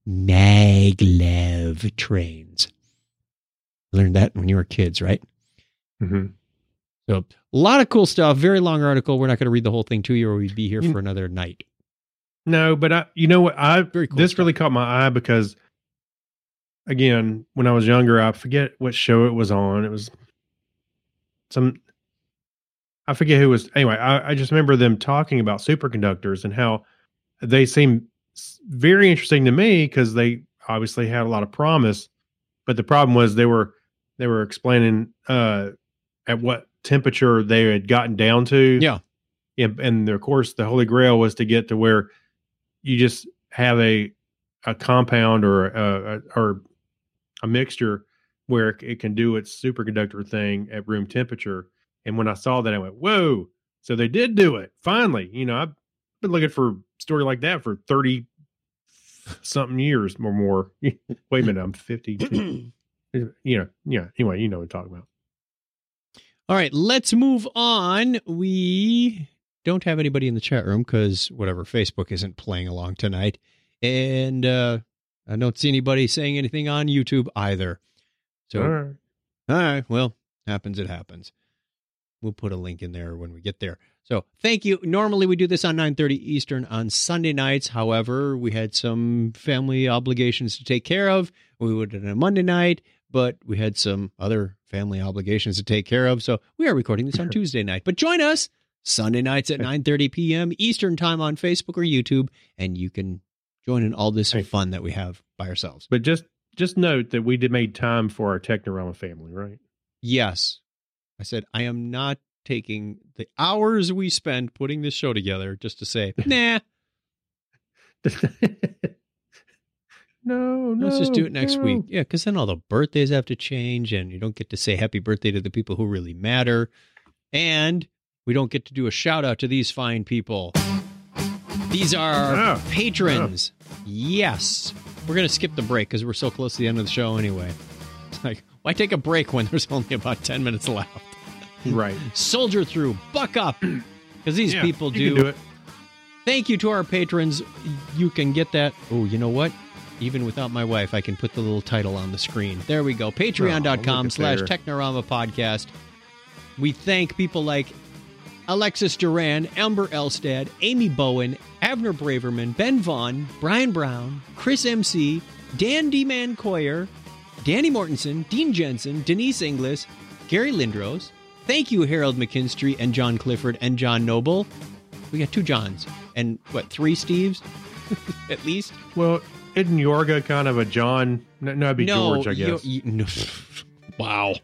maglev trains. Learned that when you were kids, right? Mm-hmm. So a lot of cool stuff. Very long article. We're not going to read the whole thing to you or we'd be here You- for another night. No, but I, you know what? I Very cool this stuff. really caught my eye because, again, when I was younger, I forget what show it was on. It was some, I forget who was. Anyway, I, I just remember them talking about superconductors and how they seem s- very interesting to me because they obviously had a lot of promise, but the problem was they were they were explaining uh, at what temperature they had gotten down to. Yeah. And, and of course, the Holy Grail was to get to where you just have a a compound or a, a or a mixture where it, it can do its superconductor thing at room temperature. And when I saw that, I went, "Whoa!" So they did do it finally. You know, I've been looking for a story like that for thirty something years or more. Wait a minute, I'm fifty. you know, yeah. Anyway, you know what I'm talking about. All right, let's move on. We don't have anybody in the chat room because whatever, Facebook isn't playing along tonight. And uh, I don't see anybody saying anything on YouTube either. So, All right. all right, well, happens, it happens. We'll put a link in there when we get there. So thank you. Normally we do this on nine thirty Eastern on Sunday nights. However, we had some family obligations to take care of. We would have done a Monday night, but we had some other family obligations to take care of. So we are recording this on Tuesday night. But join us Sunday nights at nine thirty p.m. Eastern time on Facebook or YouTube, and you can join in all this Hey. fun that we have by ourselves. But just just note that we did made time for our Technorama family, right? Yes. I said, I am not taking the hours we spend putting this show together just to say, nah, no, no. let's just do it next no. week. Yeah, because then all the birthdays have to change, and you don't get to say happy birthday to the people who really matter. And we don't get to do a shout out to these fine people. These are our Oh, patrons. Yes. We're going to skip the break because we're so close to the end of the show anyway. It's like, why take a break when there's only about ten minutes left? Right. Soldier through, buck up, because these Yeah, people you do. can do it. Thank you to our patrons. You can get that. Oh, you know what? Even without my wife, I can put the little title on the screen. There we go. Patreon.com look at slash there. Technorama Podcast. We thank people like Alexis Duran, Amber Elstad, Amy Bowen, Abner Braverman, Ben Vaughn, Brian Brown, Chris M C, Dan D. Mancoyer, Danny Mortensen, Dean Jensen, Denise Inglis, Gary Lindros. Thank you, Harold McKinstry and John Clifford and John Noble. We got two Johns and, what, three Steves? At least? Well, isn't Yorga kind of a John? No, no it'd be no, George, I guess. you- you- no. Wow.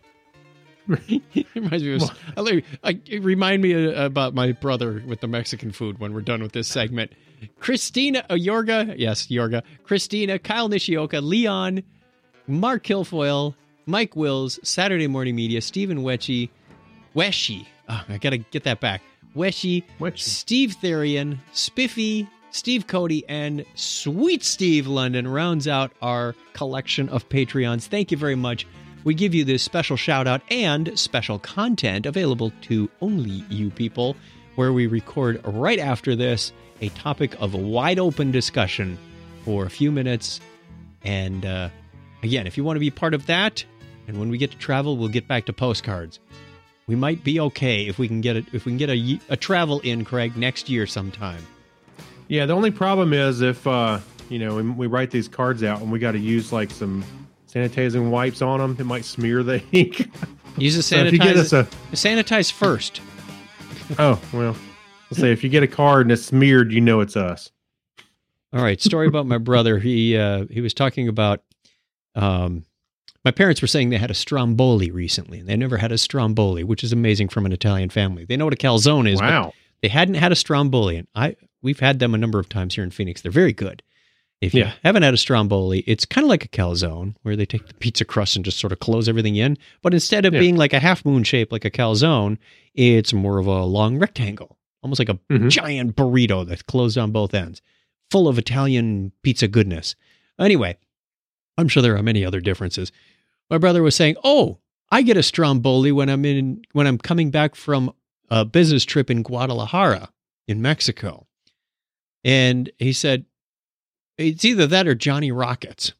It reminds me of, I, like- I, it remind me uh, about my brother with the Mexican food when we're done with this segment. Christina uh, Yorga, yes, Yorga. Christina, Kyle Nishioka, Leon, Mark Kilfoyle, Mike Wills, Saturday Morning Media, Stephen Wetchy, Weshy. Oh, I gotta get that back. Weshy, Wetchy. Steve Therian, Spiffy, Steve Cody, and Sweet Steve London rounds out our collection of Patreons. Thank you very much. We give you this special shout out and special content available to only you people, where we record right after this a topic of wide open discussion for a few minutes. And uh, again, if you want to be part of that, and when we get to travel, we'll get back to postcards. We might be okay if we can get it. If we can get a, a travel in, Craig, next year sometime. Yeah, the only problem is if, uh, you know, we, we write these cards out and we got to use like some sanitizing wipes on them, it might smear the ink. Use a So if you get us sanitize. a, Sanitize first. oh, well, let's say if you get a card and it's smeared, you know it's us. All right, story about my brother. He uh, he was talking about. Um, my parents were saying they had a stromboli recently, and they never had a stromboli, which is amazing from an Italian family. They know what a calzone is, but Wow. they hadn't had a stromboli, and I we've had them a number of times here in Phoenix. They're very good. If you Yeah. haven't had a stromboli, it's kind of like a calzone, where they take the pizza crust and just sort of close everything in. But instead of Yeah. being like a half moon shape like a calzone, it's more of a long rectangle, almost like a Mhm. giant burrito that's closed on both ends, full of Italian pizza goodness. Anyway, I'm sure there are many other differences. My brother was saying, "Oh, I get a stromboli when I'm in when I'm coming back from a business trip in Guadalajara in Mexico." And he said, "It's either that or Johnny Rockets."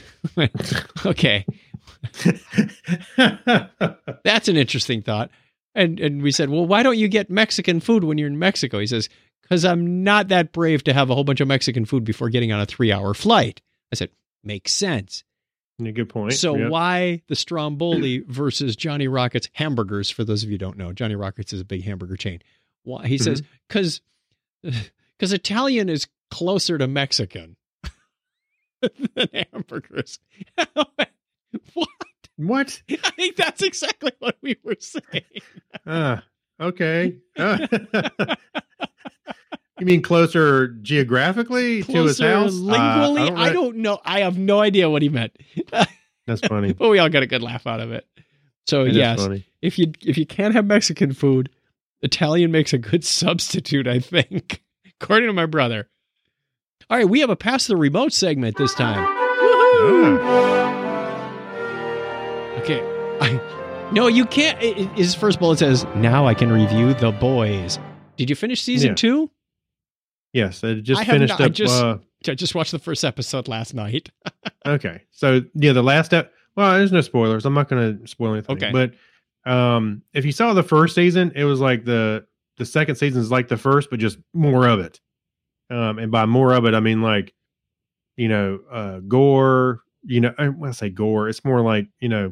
Okay, that's an interesting thought. And and we said, "Well, why don't you get Mexican food when you're in Mexico?" He says, "Because I'm not that brave to have a whole bunch of Mexican food before getting on a three-hour flight." I said, "Makes sense." Yeah, good point. So Yep. why the Stromboli versus Johnny Rockets hamburgers? For those of you who don't know, Johnny Rockets is a big hamburger chain. Why? He says, because because Italian is closer to Mexican than hamburgers. What? What? I think that's exactly what we were saying. Uh, okay. Uh, you mean closer geographically to his Closer house? lingually, Uh, I, don't I re- don't know. I have no idea what he meant. That's funny. But we all got a good laugh out of it. So It is yes, funny. if you if you can't have Mexican food, Italian makes a good substitute, I think, according to my brother. All right, we have a pass the remote segment this time. Woohoo! Okay, I no, you can't. it- it- His first bullet says, "Now I can review The Boys." Did you finish season Yeah. two? Yes, it just I have finished not- I up. just- uh, I just watched the first episode last night. Okay. So yeah, the last ep- well, there's no spoilers. I'm not going to spoil anything. Okay. But um, if you saw the first season, it was like the the second season is like the first, but just more of it. Um, and by more of it, I mean like, you know, uh, gore. You know, I- when I say gore, it's more like, you know,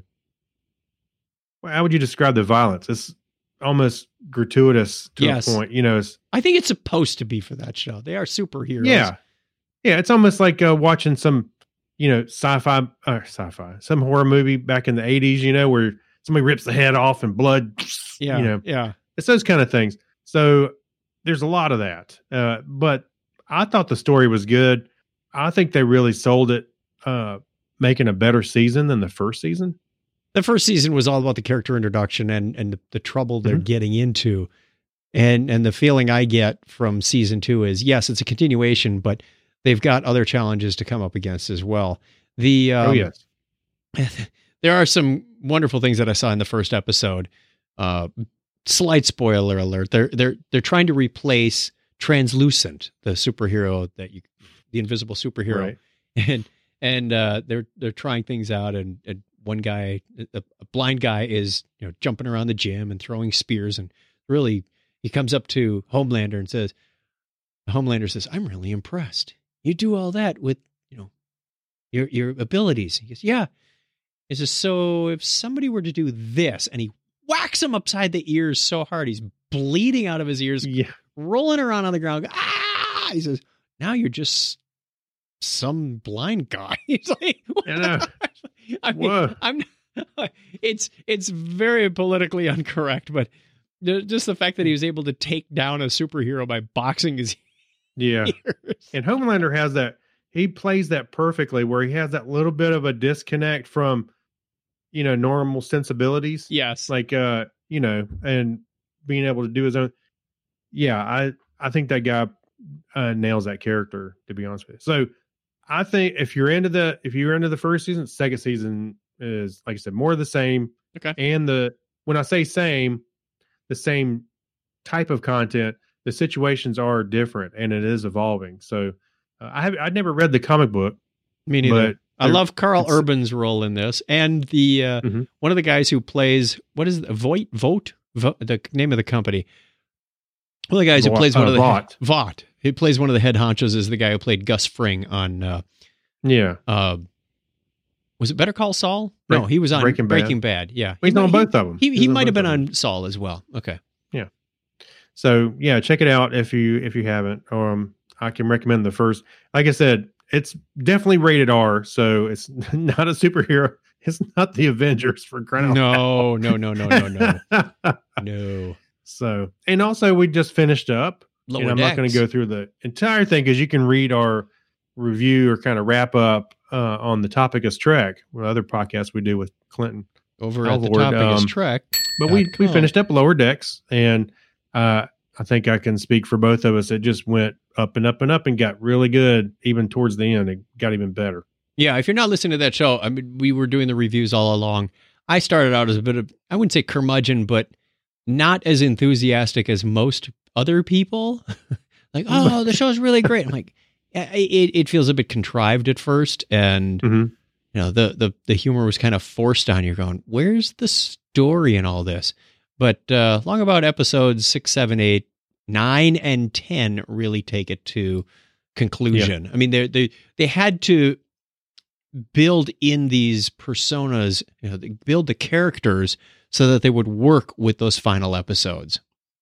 well, how would you describe the violence? It's almost gratuitous to Yes. a point. You know, it's I think it's supposed to be for that show. They are superheroes. yeah, yeah. It's almost like uh, watching some, you know, sci-fi or sci-fi, some horror movie back in the eighties. You know, where somebody rips the head off and blood. yeah, You know, yeah. it's those kind of things. So there's a lot of that. Uh, but I thought the story was good. I think they really sold it, uh, making a better season than the first season. The first season was all about the character introduction and and the, the trouble they're Mhm. getting into, and and the feeling I get from season two is yes, it's a continuation, but they've got other challenges to come up against as well. The um, oh yes, there are some wonderful things that I saw in the first episode. Uh, slight spoiler alert: they're they're they're trying to replace Translucent, the superhero that you, the invisible superhero, right. and and uh, they're they're trying things out, and, and one guy, a, a blind guy, is you know jumping around the gym and throwing spears, and really he comes up to Homelander and says, Homelander says, "I'm really impressed. You do all that with you know your your abilities." He goes, "Yeah." He says, "So if somebody were to do this," and he whacks him upside the ears so hard he's bleeding out of his ears, Yeah, rolling around on the ground. Ah! He says, "Now you're just some blind guy." He's like, I know. I mean, Whoa. I'm. It's it's very politically incorrect, but the- just the fact that he was able to take down a superhero by boxing his Yeah. ears. And Homelander has that, he plays that perfectly where he has that little bit of a disconnect from, you know, normal sensibilities. Yes, Like, uh, you know, and being able to do his own. Yeah. I, I think that guy uh, nails that character, to be honest with you. So I think if you're into the, if you're into the first season, second season is, like I said, more of the same. Okay. And the, when I say same, the same type of content, the situations are different and it is evolving. So uh, I have I'd never read the comic book, me neither. but I there- love Carl it's- Urban's role in this, and the uh, Mhm. one of the guys who plays what is it, Voight Vote Vo- the name of the company. One of the guys who Vought- plays one uh, of the Vought. Vought. He plays one of the head honchos is the guy who played Gus Fring on. Uh, yeah, uh, was it Better Call Saul? No, Break- he was on Breaking Breaking, Bad. Bad. Yeah, he's he, on he- both of them. He He's he on might have both been of them. on Saul as well. Okay. So yeah, check it out if you if you haven't. Um, I can recommend the first. Like I said, it's definitely rated R, so it's not a superhero. It's not the Avengers for crying out No, no, no, no, no, no, loud. no. So, and also we just finished up. Lower and I'm not going Decks. to go through the entire thing because you can read our review or kind of wrap up uh, on the topic of Trek, one other podcast we do with Clinton. over at the Alvord, topic is um, Trek. But we we com. finished up Lower Decks, and uh, I think I can speak for both of us. It just went up and up and up and got really good. Even towards the end, it got even better. Yeah, if you're not listening to that show, I mean, we were doing the reviews all along. I started out as a bit of, I wouldn't say curmudgeon, but not as enthusiastic as most other people. Like, oh, the show's really great. I'm like, it, it feels a bit contrived at first, and Mm-hmm. you know, the the the humor was kind of forced on you. Going, where's the story in all this? But uh, long about episodes six, seven, eight, nine, and ten really take it to conclusion. I mean, they they they had to build in these personas, you know, they build the characters so that they would work with those final episodes.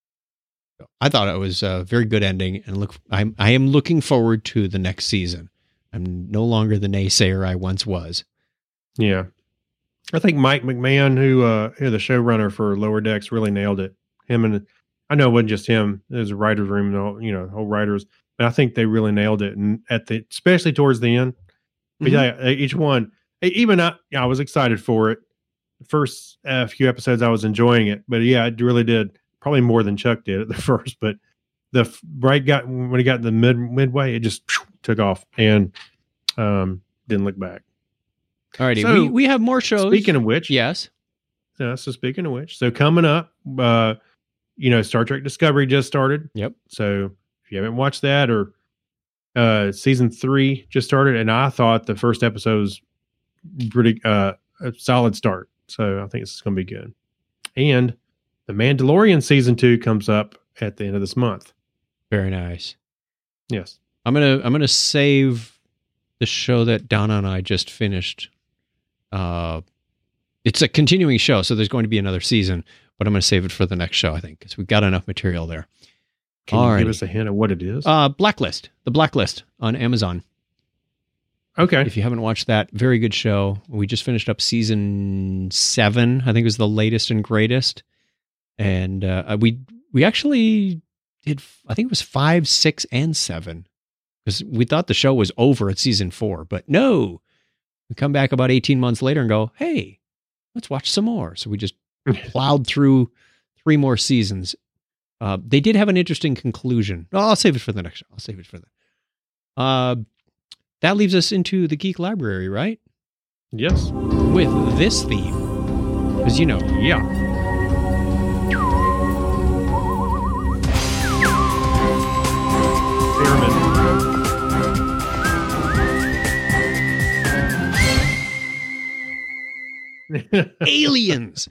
I thought it was a very good ending, and look, I'm I am looking forward to the next season. I'm no longer the naysayer I once was. Yeah. I think Mike McMahon, who uh, who the showrunner for Lower Decks, really nailed it. Him and I know it wasn't just him. There's a writer's room, you know, whole writers. But I think they really nailed it, and at the especially towards the end. But Mm-hmm. yeah, each one, even I, I was excited for it. The first uh, few episodes, I was enjoying it, but yeah, it really did. Probably more than Chuck did at the first, but the f- right got when he got in the mid midway, it just phew, took off and um, didn't look back. Alrighty, So, we, we have more shows. Speaking of which, yes. yeah, so speaking of which, so coming up, uh, you know, Star Trek Discovery just started. Yep. So if you haven't watched that, or uh, season three just started, and I thought the first episode was pretty uh, a solid start. So I think it's going to be good. And The Mandalorian season two comes up at the end of this month. Very nice. Yes. I'm gonna I'm gonna save the show that Donna and I just finished. Uh, it's a continuing show, so there's going to be another season, but I'm gonna save it for the next show, I think, because we've got enough material there. Can you Alrighty. give us a hint of what it is? Uh, Blacklist, the Blacklist on Amazon. okay. If you haven't watched that, very good show. We just finished up season seven. I think it was the latest and greatest. And uh, we we actually did, I think it was five, six, and seven. Because we thought the show was over at season four. But no, we come back about eighteen months later and go, hey, let's watch some more. So we just plowed through three more seasons. Uh, they did have an interesting conclusion. Oh, I'll save it for the next show. I'll save it for the... Uh, that leaves us into the Geek Library, right? Yes. With this theme. Because, you know, Yeah. Experiment. aliens.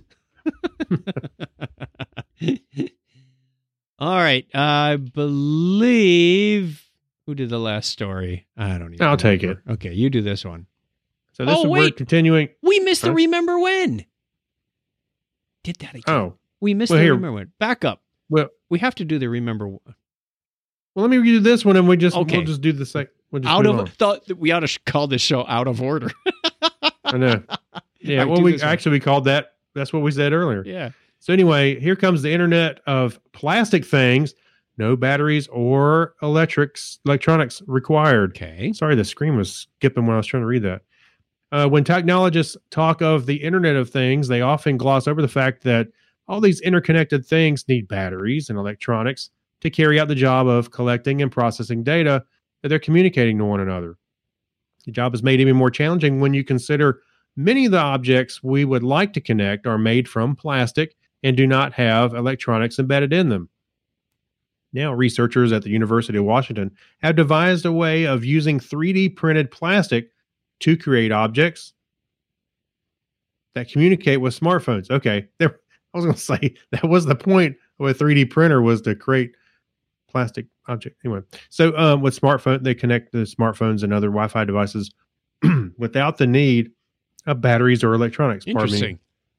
All right. I believe... Who did the last story? I don't even I'll take remember. Okay, you do this one. So this Oh, is we're wait. continuing. We missed the Huh? Remember When. Did that again. Oh, We missed Well, the here- Remember When. Back up. well, We have to do the Remember When. well, let me do this one, and we just Okay. we'll just do the sec. We'll just Out move of... Thought that we ought to sh- call this show Out of Order. on. I know. Yeah. All right, well, do we this one. actually we called that. That's what we said earlier. Yeah. So anyway, here comes the Internet of Plastic Things. No batteries or electrics electronics required. Okay. Sorry, the screen was skipping when I was trying to read that. Uh, when technologists talk of the Internet of Things, they often gloss over the fact that all these interconnected things need batteries and electronics to carry out the job of collecting and processing data that they're communicating to one another. The job is made even more challenging when you consider many of the objects we would like to connect are made from plastic and do not have electronics embedded in them. Now, researchers at the University of Washington have devised a way of using three D printed plastic to create objects that communicate with smartphones. Okay, there. I was going to say that was the point of a three D printer, was to create plastic object. Anyway, so um, with smartphone, they connect the smartphones and other Wi-Fi devices without the need of batteries or electronics. Pardon me. Interesting.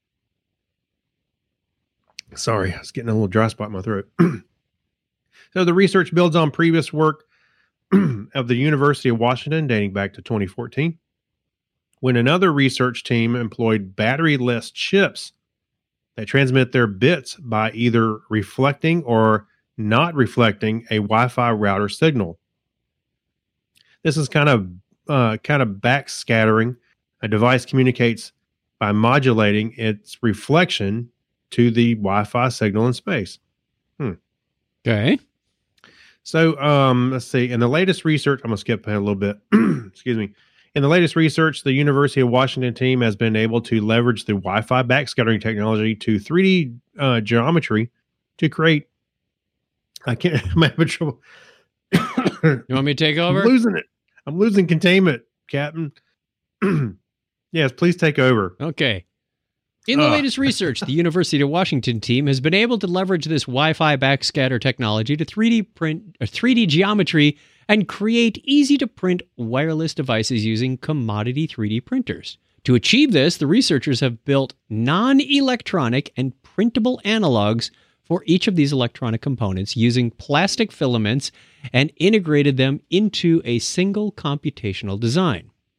Sorry, I was getting a little dry spot in my throat. So the research builds on previous work of the University of Washington dating back to twenty fourteen, when another research team employed battery-less chips that transmit their bits by either reflecting or not reflecting a Wi-Fi router signal. This is kind of uh, kind of backscattering. A device communicates by modulating its reflection to the Wi-Fi signal in space. Okay. So um, let's see. In the latest research, I'm going to skip ahead a little bit. Excuse me. In the latest research, the University of Washington team has been able to leverage the Wi-Fi backscattering technology to three D uh, geometry to create. I can't. I'm having trouble. You want me to take over? I'm losing it. I'm losing containment, Captain. Yes, please take over. Okay. In the Ugh. latest research, the University of Washington team has been able to leverage this Wi-Fi backscatter technology to three D print or three D geometry and create easy-to-print wireless devices using commodity three D printers. To achieve this, the researchers have built non-electronic and printable analogs for each of these electronic components using plastic filaments and integrated them into a single computational design.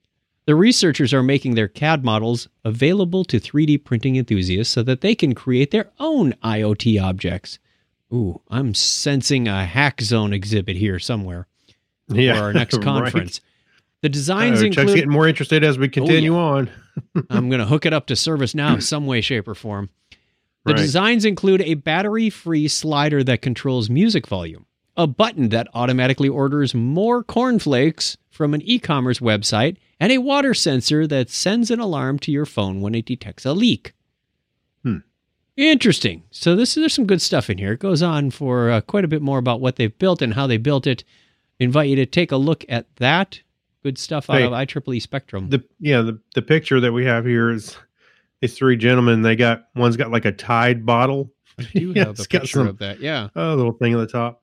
The researchers are making their C A D models available to three D printing enthusiasts so that they can create their own IoT objects. Ooh, I'm sensing a Hack Zone exhibit here somewhere Yeah, for our next right. conference. The designs Uh, Chuck's include... getting more interested as we continue yeah. on. I'm going to hook it up to ServiceNow some way, shape, or form. The Right. designs include a battery-free slider that controls music volume, a button that automatically orders more cornflakes from an e-commerce website, and a water sensor that sends an alarm to your phone when it detects a leak. Hmm. Interesting. So this there's some good stuff in here. It goes on for uh, quite a bit more about what they've built and how they built it. Invite you to take a look at that. Good stuff out Hey, of I triple E Spectrum. The yeah, the, the picture that we have here is these three gentlemen. They got one's got like a Tide bottle. You Yeah, have a it's got picture some- of that, yeah. A little thing at the top.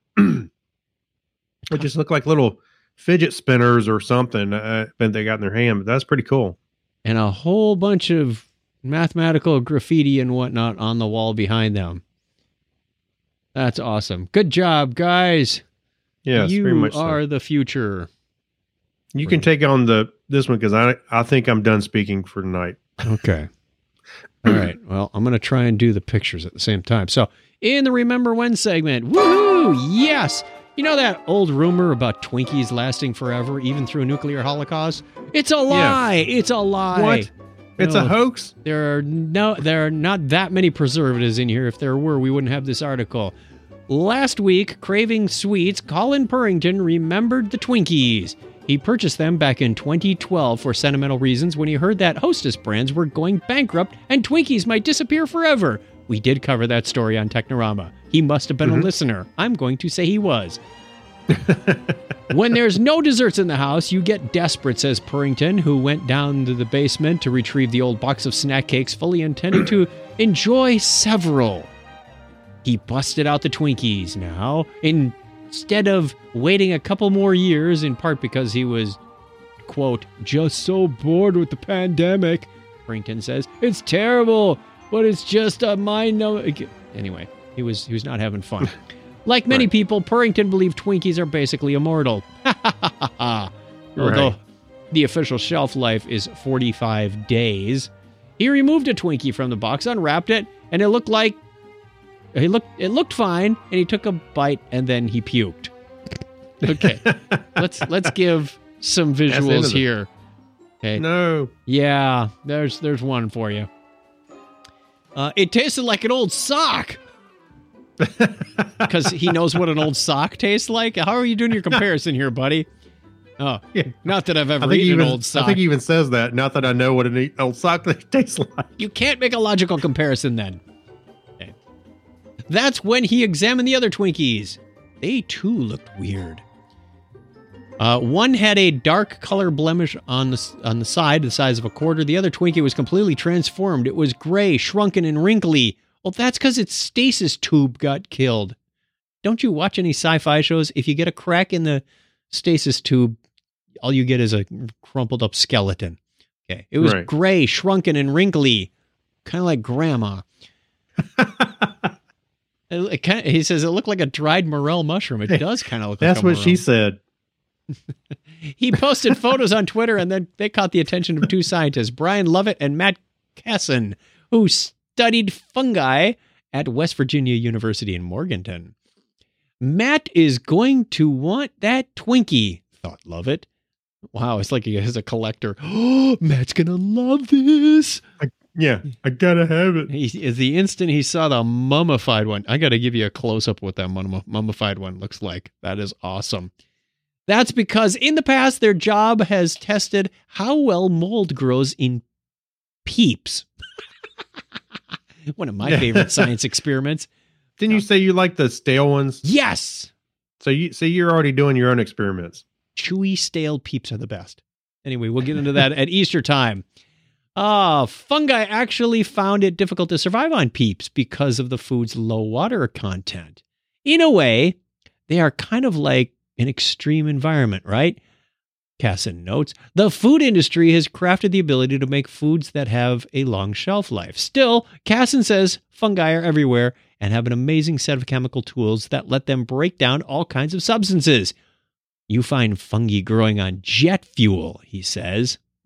It just look like little fidget spinners or something uh, that they got in their hand. But that's pretty cool. And a whole bunch of mathematical graffiti and whatnot on the wall behind them. That's awesome. Good job, guys. Yes, you very much so. are the future. You can take on the this one because I I think I'm done speaking for tonight. Okay. All right. Well, I'm going to try and do the pictures at the same time. So, in the Remember When segment, woohoo! Yes! You know that old rumor about Twinkies lasting forever, even through a nuclear holocaust? It's a lie! It's a lie! What? It's No. a hoax? There are no, there are not that many preservatives in here. If there were, we wouldn't have this article. Last week, craving sweets, Colin Purrington remembered the Twinkies. He purchased them back in twenty twelve for sentimental reasons when he heard that Hostess brands were going bankrupt and Twinkies might disappear forever. We did cover that story on Technorama. He must have been Mhm. a listener. I'm going to say he was. When there's no desserts in the house, you get desperate, says Purrington, who went down to the basement to retrieve the old box of snack cakes, fully intending to enjoy several. He busted out the Twinkies now, instead of waiting a couple more years, in part because he was, quote, just so bored with the pandemic. Purrington says, it's terrible, but it's just a mind numbing. Anyway, he was he was not having fun. Like many Right. people, Purrington believed Twinkies are basically immortal. Although Right. the official shelf life is forty-five days. He removed a Twinkie from the box, unwrapped it, and it looked like he looked it looked fine, and he took a bite and then he puked. Okay. let's let's give some the end visuals of it. here. Okay. No. Yeah, there's there's one for you. Uh, it tasted like an old sock. Because he knows what an old sock tastes like. How are you doing your comparison here, buddy? Oh, Yeah. not that I've I ever think, he eaten even, an old sock. I think he even says that. Not that I know what an e- old sock tastes like. You can't make a logical comparison then. Okay. That's when he examined the other Twinkies. They too looked weird. Uh, one had a dark color blemish on the on the side, the size of a quarter. The other Twinkie was completely transformed. It was gray, shrunken, and wrinkly. Well, that's because its stasis tube got killed. Don't you watch any sci-fi shows? If you get a crack in the stasis tube, all you get is a crumpled up skeleton. Okay. It was Right. gray, shrunken, and wrinkly. Kind of like grandma. It, it kinda, he says it looked like a dried morel mushroom. It does kind of look That's like a what morel. she said. He posted photos on Twitter, and then they caught the attention of two scientists, Brian Lovett and Matt Casson, who studied fungi at West Virginia University in Morganton. Matt is going to want that Twinkie, thought Lovett. Wow, it's like he is a collector. Oh, Matt's going to love this. Yeah, I gotta have it. He, the instant he saw the mummified one, I got to give you a close-up what that mum- mummified one looks like. That is awesome. That's because in the past, their job has tested how well mold grows in Peeps. One of my Yeah. favorite science experiments. Didn't you say you like the stale ones? Yes! So you so you're already doing your own experiments. Chewy, stale Peeps are the best. Anyway, we'll get into that at Easter time. Ah, fungi actually found it difficult to survive on Peeps because of the food's low water content. In a way, they are kind of like an extreme environment, right? Casson notes, the food industry has crafted the ability to make foods that have a long shelf life. Still, Casson says fungi are everywhere and have an amazing set of chemical tools that let them break down all kinds of substances. You find fungi growing on jet fuel, he says.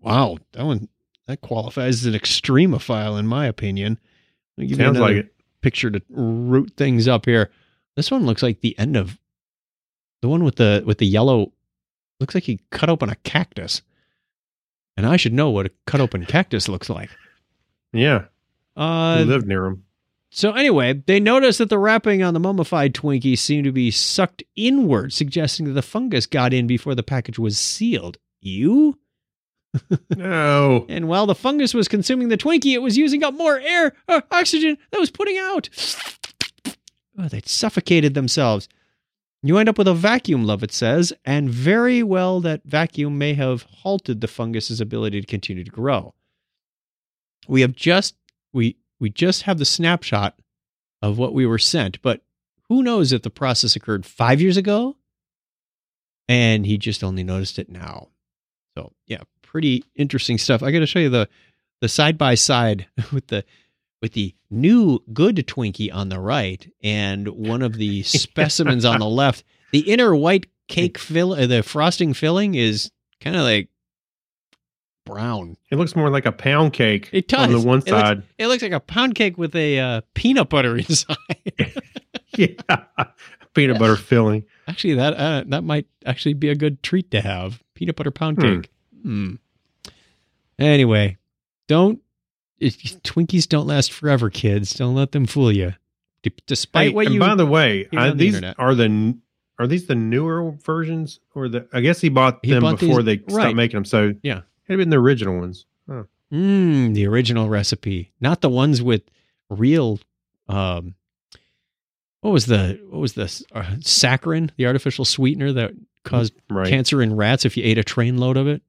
Wow, that one that qualifies as an extremophile in my opinion. Let me give Sounds you another like it. picture to root things up here. This one looks like the end of the one with the with the yellow. Looks like he cut open a cactus, and I should know what a cut open cactus looks like. Yeah, Uh, we lived near him. So anyway, they noticed that the wrapping on the mummified Twinkie seemed to be sucked inward, suggesting that the fungus got in before the package was sealed. You? No. And while the fungus was consuming the Twinkie, it was using up more air, uh, oxygen that was putting out. Oh, they suffocated themselves. You end up with a vacuum, Lovett says, and very well that vacuum may have halted the fungus's ability to continue to grow. We have just we we just have the snapshot of what we were sent, but who knows if the process occurred five years ago and he just only noticed it now. So yeah, pretty interesting stuff. I got to show you the the side by side with the with the new good Twinkie on the right and one of the specimens on the left. The inner white cake fill, uh, the frosting filling is kind of like brown. It looks more like a pound cake. It does. On the one It looks- side. It looks like a pound cake with a uh, peanut butter inside. Yeah. Peanut butter filling. Actually, that uh, that might actually be a good treat to have. Peanut butter pound Hmm. cake. Hmm. Anyway, don't it, Twinkies don't last forever, kids. Don't let them fool you. D- despite Hey, what and you by the way, hear I, on the these internet. are the are these the newer versions or the? I guess he bought He them bought before these- they right. stopped making them. So Yeah. had been the original ones. Huh. Mm, the original recipe, not the ones with real. Um, what was the what was the uh, saccharin, the artificial sweetener that caused Right. cancer in rats if you ate a trainload of it?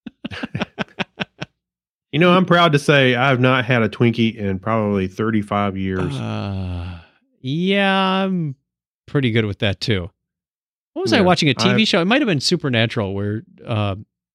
You know, I'm proud to say I have not had a Twinkie in probably thirty-five years. Uh, yeah, I'm pretty good with that too. What was I Yeah, watching? A T V I- show? It might have been Supernatural, where uh,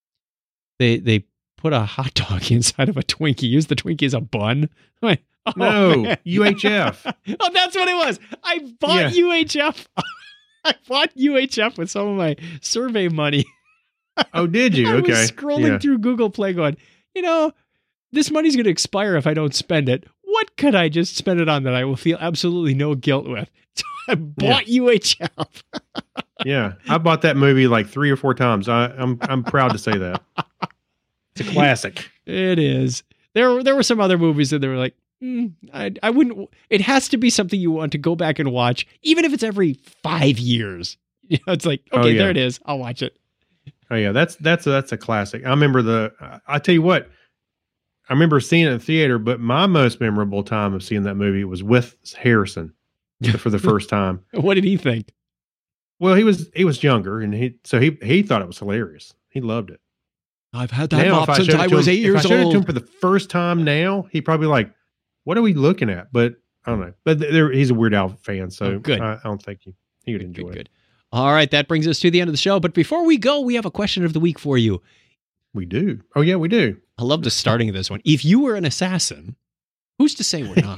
they they put a hot dog inside of a Twinkie. Use the Twinkie as a bun. I'm like, oh, No, man. U H F. Oh, that's what it was. I bought Yeah. U H F. I bought U H F with some of my survey money. Oh, did you? I Okay. was scrolling Yeah. through Google Play going, you know, this money's going to expire if I don't spend it. What could I just spend it on that I will feel absolutely no guilt with? So I bought U H F. Yeah, I bought that movie like three or four times. I, I'm I'm proud to say that. It's a classic. It is. There, there were some other movies that they were like, mm, I, I wouldn't. It has to be something you want to go back and watch, even if it's every five years. You know, it's like, okay, Oh, yeah. there it is. I'll watch it. Oh yeah, that's that's a, that's a classic. I remember the. I tell you what, I remember seeing it in the theater, but my most memorable time of seeing that movie was with Harrison for the first time. What did he think? Well, he was he was younger, and he so he he thought it was hilarious. He loved it. I've had Now, if I showed it to him- if I showed it to him old. for the first time now, he'd probably like, "What are we looking at?" But I don't know. But there, he's a Weird Al fan, so Oh, good. I, I don't think he he would Good, enjoy good, it. good. All right, that brings us to the end of the show. But before we go, we have a question of the week for you. We do. Oh yeah, we do. I love the starting of this one. If you were an assassin, who's to say we're not?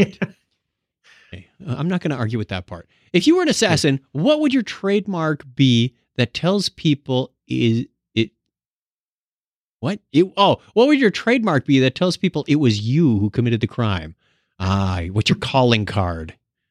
Okay, uh, I'm not going to argue with that part. If you were an assassin, what would your trademark be that tells people is it? What? It, oh, what would your trademark be that tells people it was you who committed the crime? Ah, what's your calling card?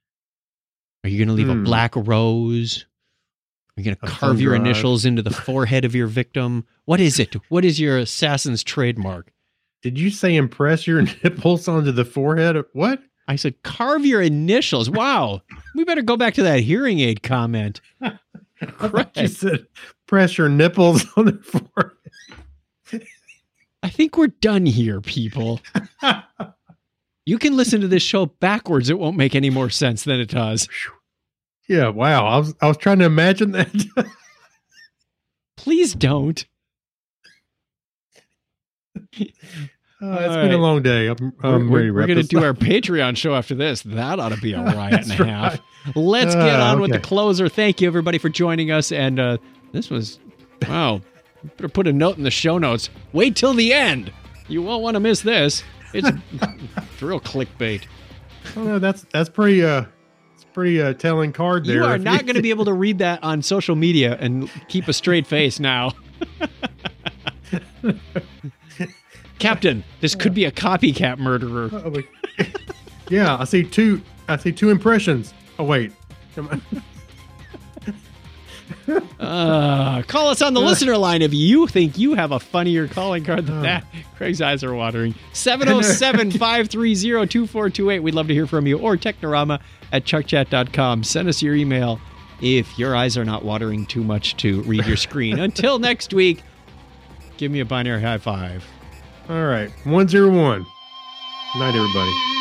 Are you going to leave a Hmm. black rose? Are you going to A carve thumb your drive. initials into the forehead of your victim? What is it? What is your assassin's trademark? Did you say impress your nipples onto the forehead? What? I said, carve your initials. Wow. We better go back to that hearing aid comment. I thought you Right. said press your nipples on the forehead. I think we're done here, people. You can listen to this show backwards. It won't make any more sense than it does. Yeah, wow. I was I was trying to imagine that. Please don't. Uh, it's All been a right. long day. I'm, I'm we're ready to we're wrap going to this do up. our Patreon show after this. That ought to be a riot and a That's half. right. Let's get Ah, on with the okay. closer. Thank you, everybody, for joining us. And uh, this was, wow. Better put a note in the show notes. Wait till the end. You won't want to miss this. It's, it's real clickbait. Oh, no, that's that's pretty uh it's a pretty uh telling card there. You are If not going to be able to read that on social media and keep a straight face now. Captain, this could be a copycat murderer. Oh, wait. Yeah, I see two. I see two impressions. Oh wait, come on. Uh, call us on the listener line if you think you have a funnier calling card than that. Craig's eyes are watering. seven oh seven, five three zero, two four two eight. We'd love to hear from you. Or Technorama at chuck chat dot com. Send us your email if your eyes are not watering too much to read your screen. Until next week, give me a binary high five. All right, one zero one. Night, everybody.